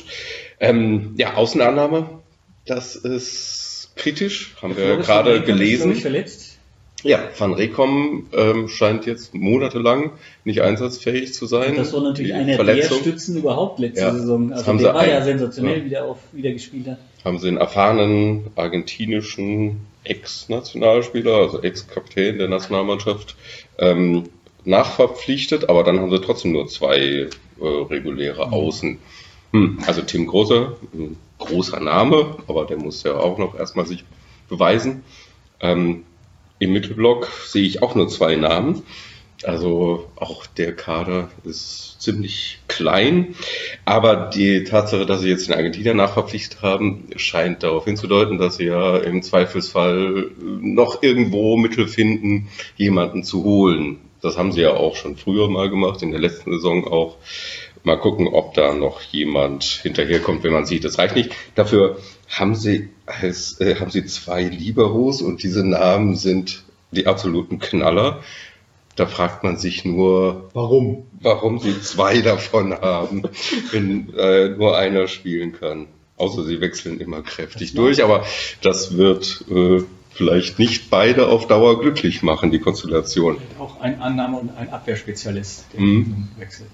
ähm, ja, Außenannahme. Das ist kritisch, haben wir gerade gelesen. Ist, verletzt. Ja, Van Rekom ähm, scheint jetzt monatelang nicht einsatzfähig zu sein. Und das war natürlich Die einer Verletzung. der Stützen überhaupt letzte Ja, Saison. das Also haben der sie war ja ein- sensationell, ja. wie der auf, wieder gespielt hat. Haben sie einen erfahrenen argentinischen Ex-Nationalspieler, also Ex-Kapitän der Nationalmannschaft, ähm, nachverpflichtet, aber dann haben sie trotzdem nur zwei äh, reguläre Außen. Hm, also Tim Großer, ein großer Name, aber der muss ja auch noch erstmal sich beweisen. Ähm, Im Mittelblock sehe ich auch nur zwei Namen. Also auch der Kader ist ziemlich klein. Aber die Tatsache, dass sie jetzt den Argentinier nachverpflichtet haben, scheint darauf hinzudeuten, dass sie ja im Zweifelsfall noch irgendwo Mittel finden, jemanden zu holen. Das haben sie ja auch schon früher mal gemacht, in der letzten Saison auch. Mal gucken, ob da noch jemand hinterherkommt, wenn man sieht, das reicht nicht. Dafür haben sie, als, äh, haben sie zwei Liberos und diese Namen sind die absoluten Knaller. Da fragt man sich nur, Warum? warum sie zwei davon haben, wenn äh, nur einer spielen kann. Außer sie wechseln immer kräftig durch, aber das wird äh, vielleicht nicht beide auf Dauer glücklich machen, die Konstellation. Auch ein Annahme- und ein Abwehrspezialist, der Mhm. wechselt.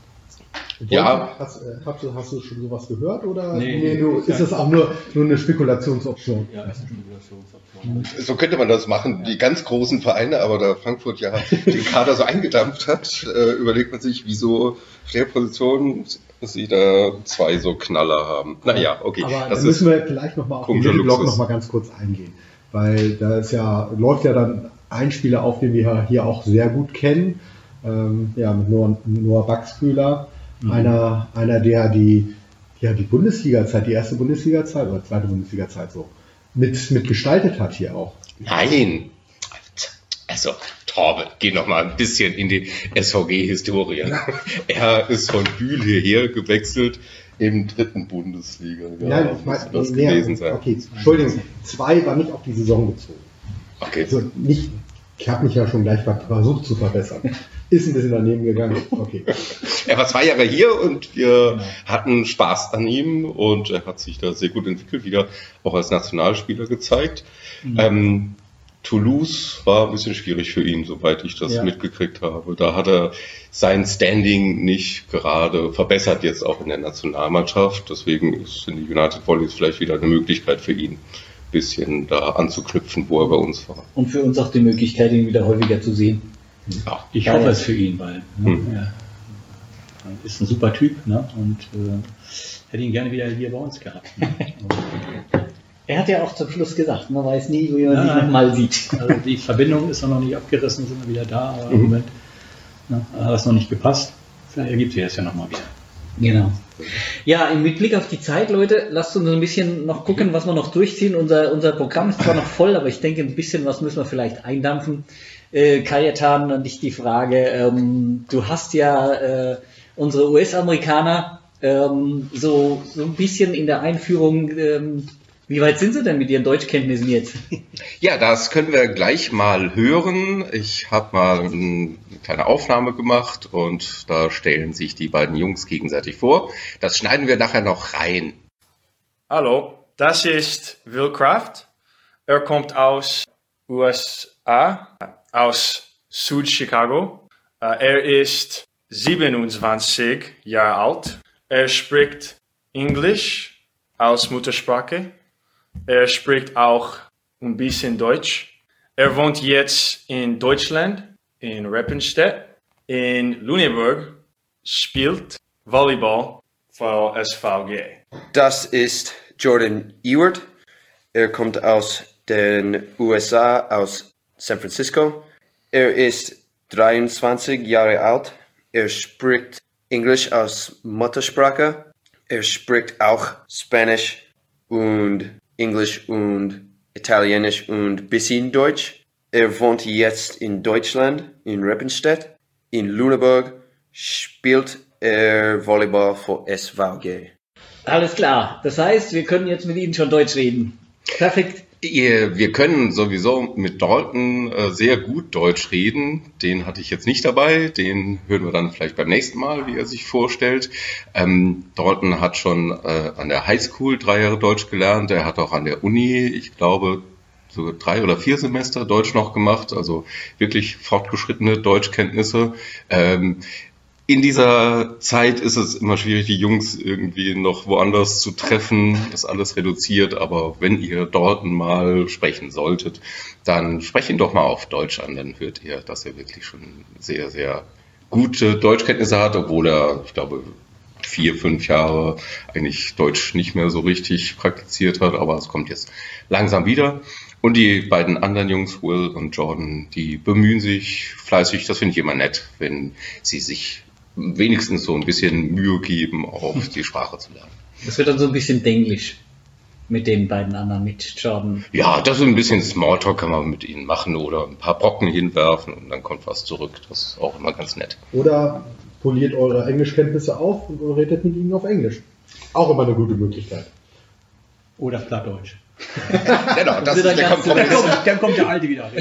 Ja. Hast, äh, hast, du, hast du schon sowas gehört oder Nee, nee, du, nee, ist das auch nur, nur eine Spekulationsoption? Ja, das ist eine Spekulationsoption. So könnte man das machen, die ganz großen Vereine, aber da Frankfurt ja den Kader so eingedampft hat, äh, überlegt man sich, wieso auf der Position sie da zwei so Knaller haben. Naja, okay. Aber das da müssen ist wir vielleicht nochmal auf den komischer Mittelblock Luxus. noch mal ganz kurz eingehen. Weil da ist ja, läuft ja dann ein Spieler auf, den wir hier auch sehr gut kennen. Ähm, ja, mit Noah, Noah Baxbühler. Mhm. Einer, einer, der die, ja, die Bundesliga-Zeit, die erste Bundesliga-Zeit oder zweite Bundesliga-Zeit so mit, mit gestaltet hat hier auch. Nein. Also, Torben, geh noch mal ein bisschen in die S V G-Historie. Er ist von Bühl hierher gewechselt im dritten Bundesliga. Nein, Ja, ich meine, muss das nee, gewesen sein. okay, Entschuldigung, zwei war nicht auf die Saison bezogen. Okay. Also nicht, Ich habe mich ja schon gleich versucht zu verbessern. Ist ein bisschen daneben gegangen. Okay. Er war zwei Jahre hier und wir Genau. hatten Spaß an ihm und er hat sich da sehr gut entwickelt, wieder auch als Nationalspieler gezeigt. Mhm. Ähm, Toulouse war ein bisschen schwierig für ihn, soweit ich das Ja. mitgekriegt habe. Da hat er sein Standing nicht gerade verbessert, jetzt auch in der Nationalmannschaft. Deswegen ist in die United Volleys vielleicht wieder eine Möglichkeit für ihn, ein bisschen da anzuknüpfen, wo er bei uns war. Und für uns auch die Möglichkeit, ihn wieder häufiger zu sehen. Ja. Ich Ja, hoffe ja. es für ihn, weil ne, Hm. er ist ein super Typ, ne? Und äh, hätte ihn gerne wieder hier bei uns gehabt. Ne? Er hat ja auch zum Schluss gesagt, man weiß nie, wie man Ja. sich nochmal sieht. Also die Verbindung ist noch nicht abgerissen, sind wir wieder da, aber Mhm. im Moment ne, hat es noch nicht gepasst. Vielleicht ergibt sich das ja nochmal wieder. Genau. Ja, mit Blick auf die Zeit, Leute, lasst uns ein bisschen noch gucken, was wir noch durchziehen. Unser, unser Programm ist zwar noch voll, aber ich denke, ein bisschen was müssen wir vielleicht eindampfen. Äh, Kajetan, an dich die Frage, ähm, du hast ja äh, unsere U S-Amerikaner ähm, so, so ein bisschen in der Einführung, ähm, wie weit sind sie denn mit ihren Deutschkenntnissen jetzt? Ja, das können wir gleich mal hören. Ich habe mal eine kleine Aufnahme gemacht und da stellen sich die beiden Jungs gegenseitig vor. Das schneiden wir nachher noch rein. Hallo, das ist Will Kraft. Er kommt aus U S A, aus Süd-Chicago. Äh, Er ist siebenundzwanzig Jahre alt. Er spricht Englisch als Muttersprache. Er spricht auch ein bisschen Deutsch. Er wohnt jetzt in Deutschland, in Reppenstedt. In Lüneburg spielt Volleyball für S V G. Das ist Jordan Ewart. Er kommt aus den U S A, aus San Francisco. Er ist dreiundzwanzig Jahre alt. Er spricht Englisch als Muttersprache. Er spricht auch Spanisch und Englisch und Italienisch und bisschen Deutsch. Er wohnt jetzt in Deutschland, in Reppenstedt. In Lüneburg spielt er Volleyball für S V G. Alles klar. Das heißt, wir können jetzt mit Ihnen schon Deutsch reden. Perfekt. Ihr- Wir können sowieso mit Dalton äh, sehr gut Deutsch reden. Den hatte ich jetzt nicht dabei. Den hören wir dann vielleicht beim nächsten Mal, wie er sich vorstellt. Ähm, Dalton hat schon äh, an der Highschool drei Jahre Deutsch gelernt. Er hat auch an der Uni, ich glaube, so drei oder vier Semester Deutsch noch gemacht. Also wirklich fortgeschrittene Deutschkenntnisse. Ähm, In dieser Zeit ist es immer schwierig, die Jungs irgendwie noch woanders zu treffen. Das ist alles reduziert, aber wenn ihr dort mal sprechen solltet, dann sprecht ihn doch mal auf Deutsch an, dann hört ihr, dass er wirklich schon sehr, sehr gute Deutschkenntnisse hat, obwohl er, ich glaube, vier, fünf Jahre eigentlich Deutsch nicht mehr so richtig praktiziert hat, aber es kommt jetzt langsam wieder. Und die beiden anderen Jungs, Will und Jordan, die bemühen sich fleißig, das finde ich immer nett, wenn sie sich wenigstens so ein bisschen Mühe geben, auch die Sprache zu lernen. Das wird dann so ein bisschen Denglisch mit den beiden anderen, mit Jordan. Ja, das ist ein bisschen Smalltalk kann man mit ihnen machen oder ein paar Brocken hinwerfen und dann kommt was zurück. Das ist auch immer ganz nett. Oder poliert eure Englischkenntnisse auf und redet mit ihnen auf Englisch. Auch immer eine gute Möglichkeit. Oder Plattdeutsch. Genau, das ist ist der ganz- Dann Kompromiss. kommt, dann kommt der Alte wieder.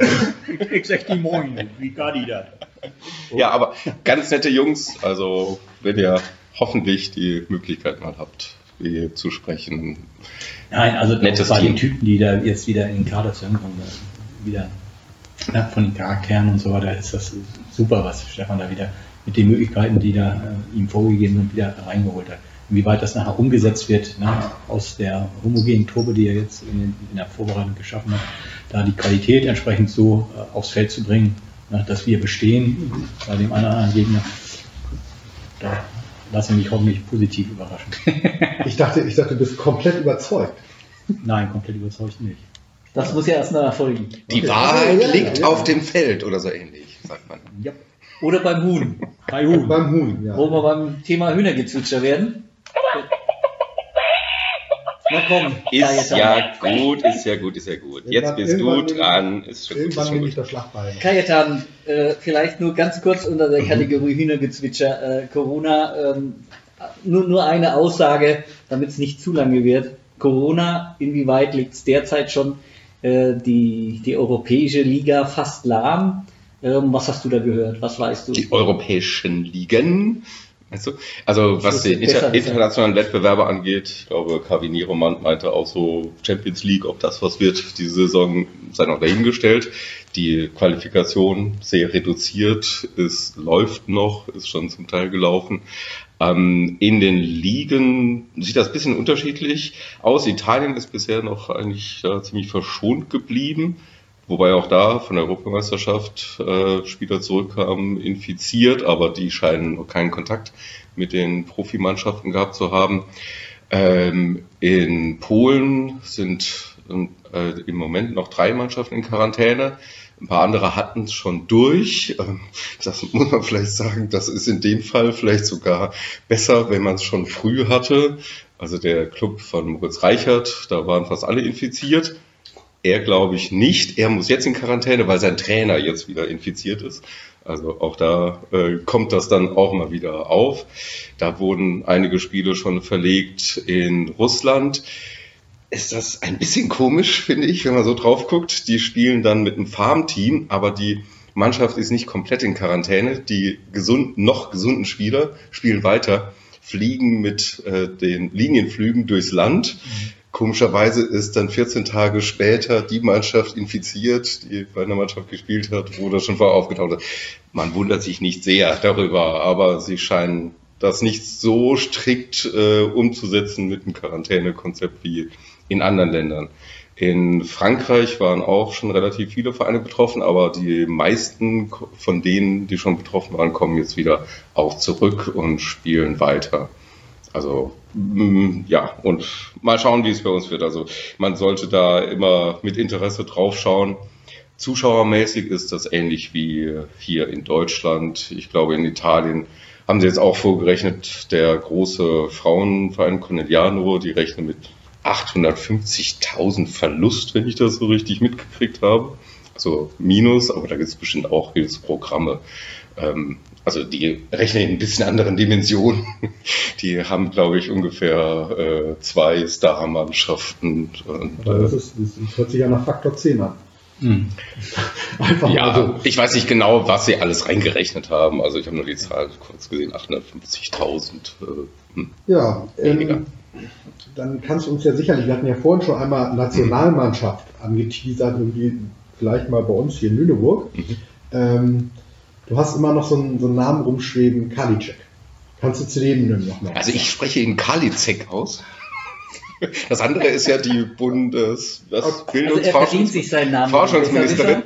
Ich, ich sag die Moin, wie gar die da. Ja, aber ganz nette Jungs. Also, wenn ihr hoffentlich die Möglichkeit mal habt, hier zu sprechen. Nein, also Nettes bei Team. den Typen, die da jetzt wieder in den Kader zusammenkommen, wieder ja, von den Charakteren und so weiter, ist das super, was Stefan da wieder mit den Möglichkeiten, die da äh, ihm vorgegeben sind, wieder reingeholt hat. Inwieweit das nachher umgesetzt wird, ne, aus der homogenen Truppe, die er jetzt in, den, in der Vorbereitung geschaffen hat, da die Qualität entsprechend so äh, aufs Feld zu bringen, ne, dass wir bestehen bei dem einen oder anderen Gegner. Da lasse ich mich hoffentlich positiv überraschen. Ich dachte, ich dachte, du bist komplett überzeugt. Nein, komplett überzeugt nicht. Das muss ja erst noch erfolgen. Die Okay. Wahrheit Ja, ja, liegt ja. auf dem Feld oder so ähnlich, sagt man. Ja. Oder beim Huhn, Hi Huhn. Beim Huhn, ja. wo wir beim Thema Hühnergezwitscher werden. Na komm, Ist Kajetan. ja gut, ist ja gut, ist ja gut. Jetzt Irgendwann- bist du irgendwann nehme ich- dran. Ist schon gut, ist Irgendwann schon nehme ich gut. das Schlachtbein. Kajetan, äh, vielleicht nur ganz kurz unter der Kategorie Hühnergezwitscher. Äh, Corona, ähm, nur, nur eine Aussage, damit es nicht zu lange wird. Corona, inwieweit liegt es derzeit schon äh, die, die europäische Liga fast lahm. Ähm, was hast du da gehört? Was weißt du? Die europäischen Ligen. Weißt du? Also was den inter- internationalen Wettbewerbe angeht, ich glaube, Cavini Roman meinte auch so Champions League, ob das was wird, diese Saison sei noch dahingestellt. Die Qualifikation sehr reduziert, es läuft noch, ist schon zum Teil gelaufen. Ähm, in den Ligen sieht das ein bisschen unterschiedlich aus. Italien ist bisher noch eigentlich äh, ziemlich verschont geblieben. Wobei auch da von der Europameisterschaft äh, Spieler zurückkamen, infiziert, aber die scheinen noch keinen Kontakt mit den Profimannschaften gehabt zu haben. Ähm, in Polen sind äh, im Moment noch drei Mannschaften in Quarantäne. Ein paar andere hatten es schon durch. Ähm, das muss man vielleicht sagen, das ist in dem Fall vielleicht sogar besser, wenn man es schon früh hatte. Also der Club von Moritz Reichert, da waren fast alle infiziert. Er glaube ich nicht. Er muss jetzt in Quarantäne, weil sein Trainer jetzt wieder infiziert ist. Also auch da äh, kommt das dann auch mal wieder auf. Da wurden einige Spiele schon verlegt in Russland. Ist das ein bisschen komisch, finde ich, wenn man so drauf guckt. Die spielen dann mit einem Farmteam, aber die Mannschaft ist nicht komplett in Quarantäne. Die gesund, noch gesunden Spieler spielen weiter, fliegen mit äh, den Linienflügen durchs Land. Mhm. Komischerweise ist dann vierzehn Tage später die Mannschaft infiziert, die bei einer Mannschaft gespielt hat, wo das schon vorher aufgetaucht ist. Man wundert sich nicht sehr darüber, aber sie scheinen das nicht so strikt äh, umzusetzen mit dem Quarantänekonzept wie in anderen Ländern. In Frankreich waren auch schon relativ viele Vereine betroffen, aber die meisten von denen, die schon betroffen waren, kommen jetzt wieder auch zurück und spielen weiter. Also ja, und mal schauen, wie es bei uns wird. Also man sollte da immer mit Interesse drauf schauen. Zuschauermäßig ist das ähnlich wie hier in Deutschland. Ich glaube, in Italien haben sie jetzt auch vorgerechnet, der große Frauenverein Conegliano, die rechnen mit achthundertfünfzigtausend Verlust, wenn ich das so richtig mitgekriegt habe. Also Minus, aber da gibt es bestimmt auch Hilfsprogramme. Ähm, Also die rechnen in ein bisschen anderen Dimensionen. Die haben, glaube ich, ungefähr äh, zwei Star-Mannschaften. Und, äh, das, ist, das hört sich ja nach Faktor zehn an. Mhm. Einfach ja, so. Ich weiß nicht genau, was sie alles reingerechnet haben. Also ich habe nur die Zahl kurz gesehen, achthundertfünfzigtausend. Äh, ja, ähm, dann kannst du uns ja sicherlich, wir hatten ja vorhin schon einmal Nationalmannschaft angeteasert, irgendwie vielleicht mal bei uns hier in Lüneburg. Mhm. Ähm, Du hast immer noch so einen, so einen Namen rumschweben, Karliczek. Kannst du zu dem noch mal? Also ich spreche ihn Karliczek aus. Das andere ist ja die Bundes... Was, also er verdient sich seinen Namen. Forschungsministerin.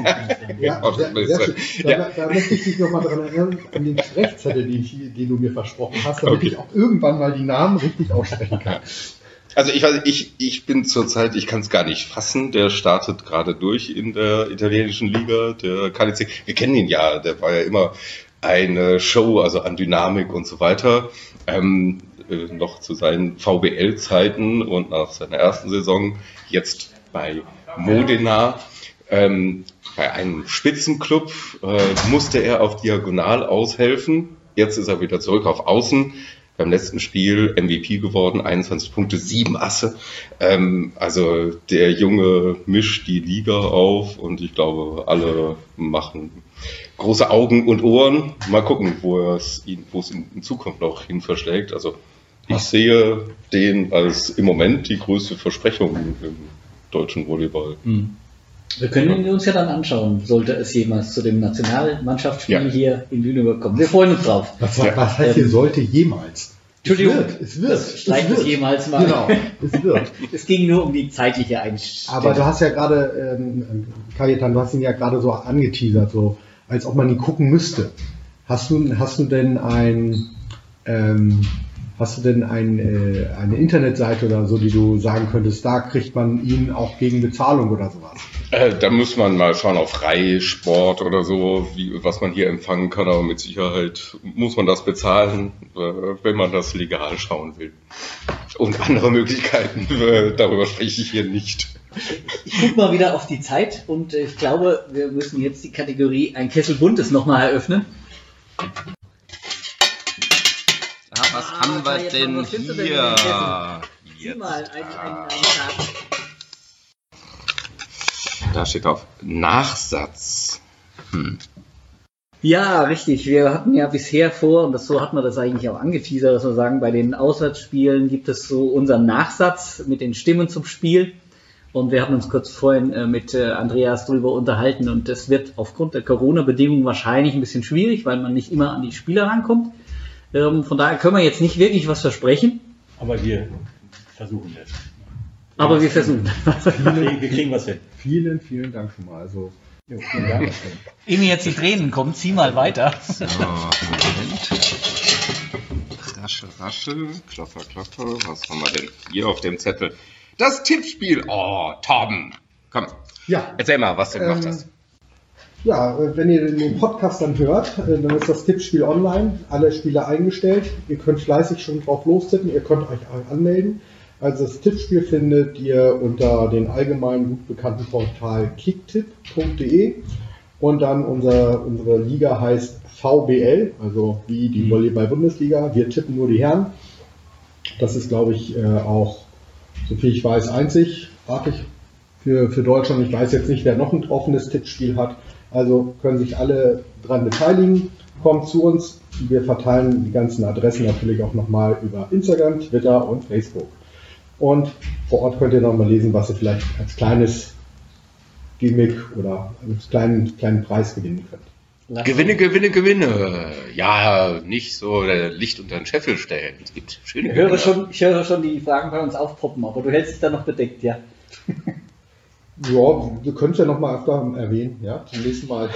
Ja, sehr, sehr schön. Da, ja. da möchte ich dich noch mal daran erinnern, an den Sprechzettel, den, den du mir versprochen hast, damit okay. ich auch irgendwann mal die Namen richtig aussprechen kann. Also ich weiß, ich, ich bin zurzeit, ich kann es gar nicht fassen, der startet gerade durch in der italienischen Liga, der Karliczek. Wir kennen ihn ja, der war ja immer eine Show, also an Dynamik und so weiter, ähm, äh, noch zu seinen V B L-Zeiten und nach seiner ersten Saison jetzt bei Modena, ähm, bei einem Spitzenclub, äh, musste er auf Diagonal aushelfen, jetzt ist er wieder zurück auf Außen. Beim letzten Spiel M V P geworden, einundzwanzig Punkte, sieben Asse. Ähm, also der Junge mischt die Liga auf und ich glaube, alle machen große Augen und Ohren. Mal gucken, wo es ihn, wo es in Zukunft noch hin verschlägt. Also ich sehe den als im Moment die größte Versprechung im deutschen Volleyball. Mhm. Wir können ihn uns ja dann anschauen, sollte es jemals zu dem Nationalmannschaftsspiel ja. hier in Lüneburg kommen. Wir freuen uns drauf. Was, was heißt hier ähm, sollte jemals? Entschuldigung, es wird. Es wird. Es, es jemals mal. Genau, es wird. Es ging nur um die zeitliche Einstellung. Aber du hast ja gerade, ähm, Kajetan, du hast ihn ja gerade so angeteasert, so als ob man ihn gucken müsste. Hast du, hast du denn ein, ähm, hast du denn ein, äh, eine Internetseite oder so, die du sagen könntest, da kriegt man ihn auch gegen Bezahlung oder sowas? Äh, da muss man mal schauen auf Rai-Sport oder so, wie, was man hier empfangen kann, aber mit Sicherheit muss man das bezahlen, äh, wenn man das legal schauen will. Und andere Möglichkeiten, äh, darüber spreche ich hier nicht. Ich gucke mal wieder auf die Zeit und äh, ich glaube, wir müssen jetzt die Kategorie Ein Kessel Buntes nochmal eröffnen. Ah, was ah, haben wir denn hier? Sieh mal, ein, ein, ein Tag. Da steht drauf Nachsatz. Hm. Ja, richtig. Wir hatten ja bisher vor, und das, so hat man das eigentlich auch angeteasert, dass wir sagen, bei den Auswärtsspielen gibt es so unseren Nachsatz mit den Stimmen zum Spiel. Und wir hatten uns kurz vorhin äh, mit äh, Andreas drüber unterhalten und das wird aufgrund der Corona-Bedingungen wahrscheinlich ein bisschen schwierig, weil man nicht immer an die Spieler rankommt. Ähm, von daher können wir jetzt nicht wirklich was versprechen. Aber wir versuchen es. Aber wir versuchen. Wir, wir kriegen was hin. Vielen, vielen Dank schon mal. Also, jo, vielen Dank. Ehe mir jetzt die Tränen kommen, zieh mal weiter. So, Moment. Raschel, raschel, klopfer, klopfer. Was haben wir denn hier auf dem Zettel? Das Tippspiel. Oh, Torben. Komm, Ja, erzähl mal, was du gemacht Ähm, hast. ja, äh, wenn ihr den Podcast dann hört, äh, dann ist das Tippspiel online, alle Spiele eingestellt. Ihr könnt fleißig schon drauf lostippen, ihr könnt euch anmelden. Also das Tippspiel findet ihr unter dem allgemein gut bekannten Portal kicktipp punkt de und dann unser, unsere Liga heißt V B L, also wie die Volleyball-Bundesliga. Wir tippen nur die Herren. Das ist, glaube ich, äh, auch, soviel ich weiß, einzigartig für, für Deutschland. Ich weiß jetzt nicht, wer noch ein offenes Tippspiel hat. Also können sich alle dran beteiligen. Kommt zu uns. Wir verteilen die ganzen Adressen natürlich auch nochmal über Instagram, Twitter und Facebook. Und vor Ort könnt ihr nochmal lesen, was ihr vielleicht als kleines Gimmick oder als kleinen, kleinen Preis gewinnen könnt. Gewinne, Gewinne, Gewinne. Ja, nicht so äh, Licht unter den Scheffel stellen. Es gibt schöne Ich höre, Gewinne. schon, ich höre schon die Fragen bei uns aufpoppen, aber du hältst dich da noch bedeckt, ja. Ja, du könntest ja nochmal öfter erwähnen, ja, zum nächsten Mal.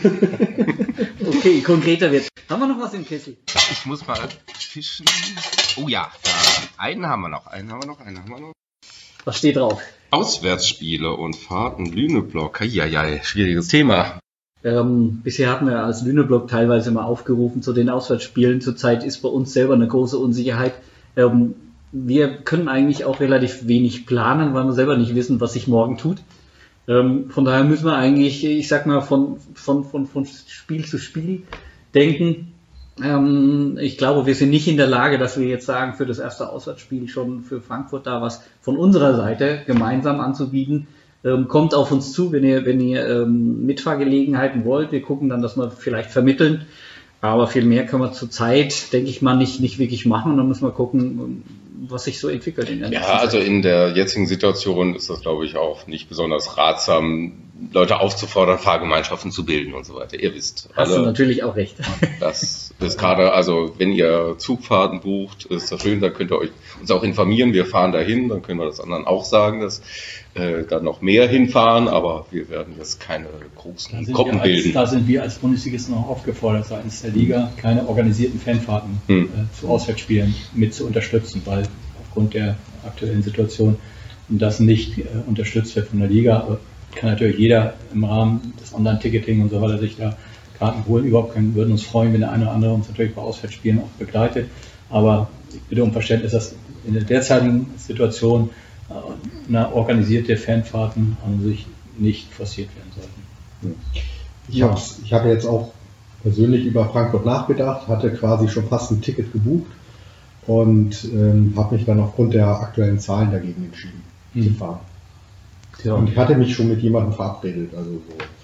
Okay, konkreter wird. Haben wir noch was im Kessel? Ich muss mal fischen. Oh ja, da, einen haben wir noch, einen haben wir noch, einen haben wir noch. Was steht drauf? Auswärtsspiele und Fahrten Lüneblock. Ja, ja, schwieriges Thema. Ähm, bisher hatten wir als Lüneblock teilweise mal aufgerufen zu den Auswärtsspielen. Zurzeit ist bei uns selber eine große Unsicherheit. Ähm, wir können eigentlich auch relativ wenig planen, weil wir selber nicht wissen, was sich morgen tut. Ähm, von daher müssen wir eigentlich, ich sag mal, von, von, von, von Spiel zu Spiel denken. Ähm, ich glaube, wir sind nicht in der Lage, dass wir jetzt sagen, für das erste Auswärtsspiel schon für Frankfurt da was von unserer Seite gemeinsam anzubieten. Ähm, kommt auf uns zu, wenn ihr, wenn ihr ähm, Mitfahrgelegenheiten wollt. Wir gucken dann, dass wir vielleicht vermitteln. Aber viel mehr können wir zurzeit, denke ich mal, nicht, nicht wirklich machen. Und dann müssen wir gucken, was sich so entwickelt in der nächsten Ja, also Zeit. in der jetzigen Situation ist das, glaube ich, auch nicht besonders ratsam, Leute aufzufordern, Fahrgemeinschaften zu bilden und so weiter. Ihr wisst Hast du alle, natürlich auch recht. das ist gerade, also wenn ihr Zugfahrten bucht, ist das schön, dann könnt ihr euch uns auch informieren. Wir fahren dahin, dann können wir das anderen auch sagen, dass äh, da noch mehr hinfahren, aber wir werden jetzt keine Da großen sind, Gruppen wir als, bilden. da sind wir als Bundesligisten auch aufgefordert, seitens der Liga keine organisierten Fanfahrten Hm. äh, zu Auswärtsspielen mit zu unterstützen, weil aufgrund der aktuellen Situation das nicht äh, unterstützt wird von der Liga. Aber kann natürlich jeder im Rahmen des Online-Ticketing und so weiter sich da Karten holen. Überhaupt können, würden uns freuen, wenn der eine oder andere uns natürlich bei Auswärtsspielen auch begleitet. Aber ich bitte um Verständnis, dass in der derzeitigen Situation äh, eine organisierte Fanfahrten an sich nicht forciert werden sollten. Ich habe ich hab jetzt auch persönlich über Frankfurt nachgedacht, hatte quasi schon fast ein Ticket gebucht und ähm, habe mich dann aufgrund der aktuellen Zahlen dagegen entschieden Hm. zu fahren. Und ich hatte mich schon mit jemandem verabredet, also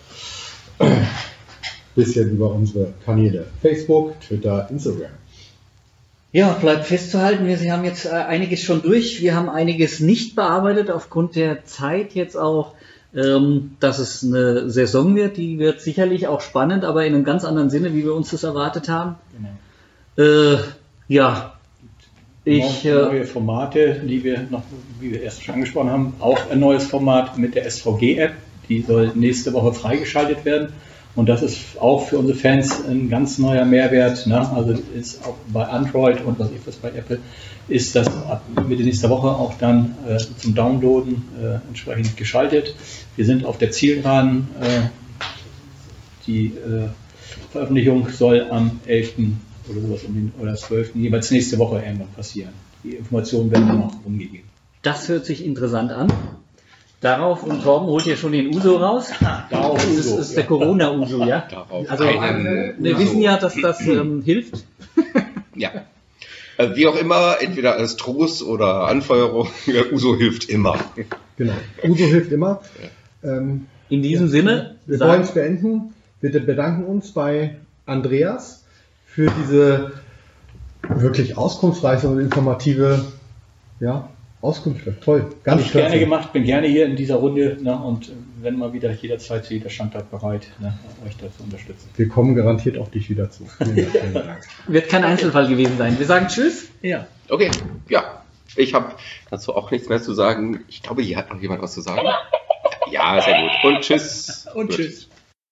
so ein bisschen über unsere Kanäle Facebook, Twitter, Instagram. Ja, bleibt festzuhalten, wir haben jetzt äh, einiges schon durch. Wir haben einiges nicht bearbeitet aufgrund der Zeit jetzt auch, ähm, dass es eine Saison wird. Die wird sicherlich auch spannend, aber in einem ganz anderen Sinne, wie wir uns das erwartet haben. Genau. Äh, ja, ich... neue, Äh, neue Formate, die wir noch, wie wir erst schon angesprochen haben, auch ein neues Format mit der S V G-App, die soll nächste Woche freigeschaltet werden und das ist auch für unsere Fans ein ganz neuer Mehrwert, ne? Also ist auch bei Android und was ich weiß bei Apple, ist das ab Mitte nächster Woche auch dann äh, zum Downloaden äh, entsprechend geschaltet. Wir sind auf der Zielgeraden, äh, die äh, Veröffentlichung soll am elften oder sowas um den, oder zwölften jeweils nächste Woche irgendwann passieren. Die Informationen werden dann noch umgegeben. Das hört sich interessant an. Darauf, und Torben holt ja schon den Uso raus. Darauf Das ist, Uso, ist der Corona-Uso, ja? Darauf Also einen wir Uso. wissen ja, dass das ähm, hilft. Ja. Also wie auch immer, entweder als Trost oder Anfeuerung, der Uso hilft immer. Genau. Uso hilft immer. Ähm, In diesem Sinne, Wir sagen- wollen es beenden. Wir bedanken uns bei Andreas für diese wirklich auskunftsreiche und informative ja, Auskünfte. Toll. Ganz Habe ich gerne klasse. gemacht, bin gerne hier in dieser Runde, ne, und wenn mal wieder jederzeit zu jeder Standart bereit, ne, euch da zu unterstützen. Wir kommen garantiert auf dich wieder zu. Vielen Dank. Vielen Dank. wird kein Einzelfall gewesen sein. Wir sagen Tschüss. Ja. Okay, ja. Ich habe dazu auch nichts mehr zu sagen. Ich glaube, hier hat noch jemand was zu sagen. Ja, sehr gut. Und tschüss. Und tschüss.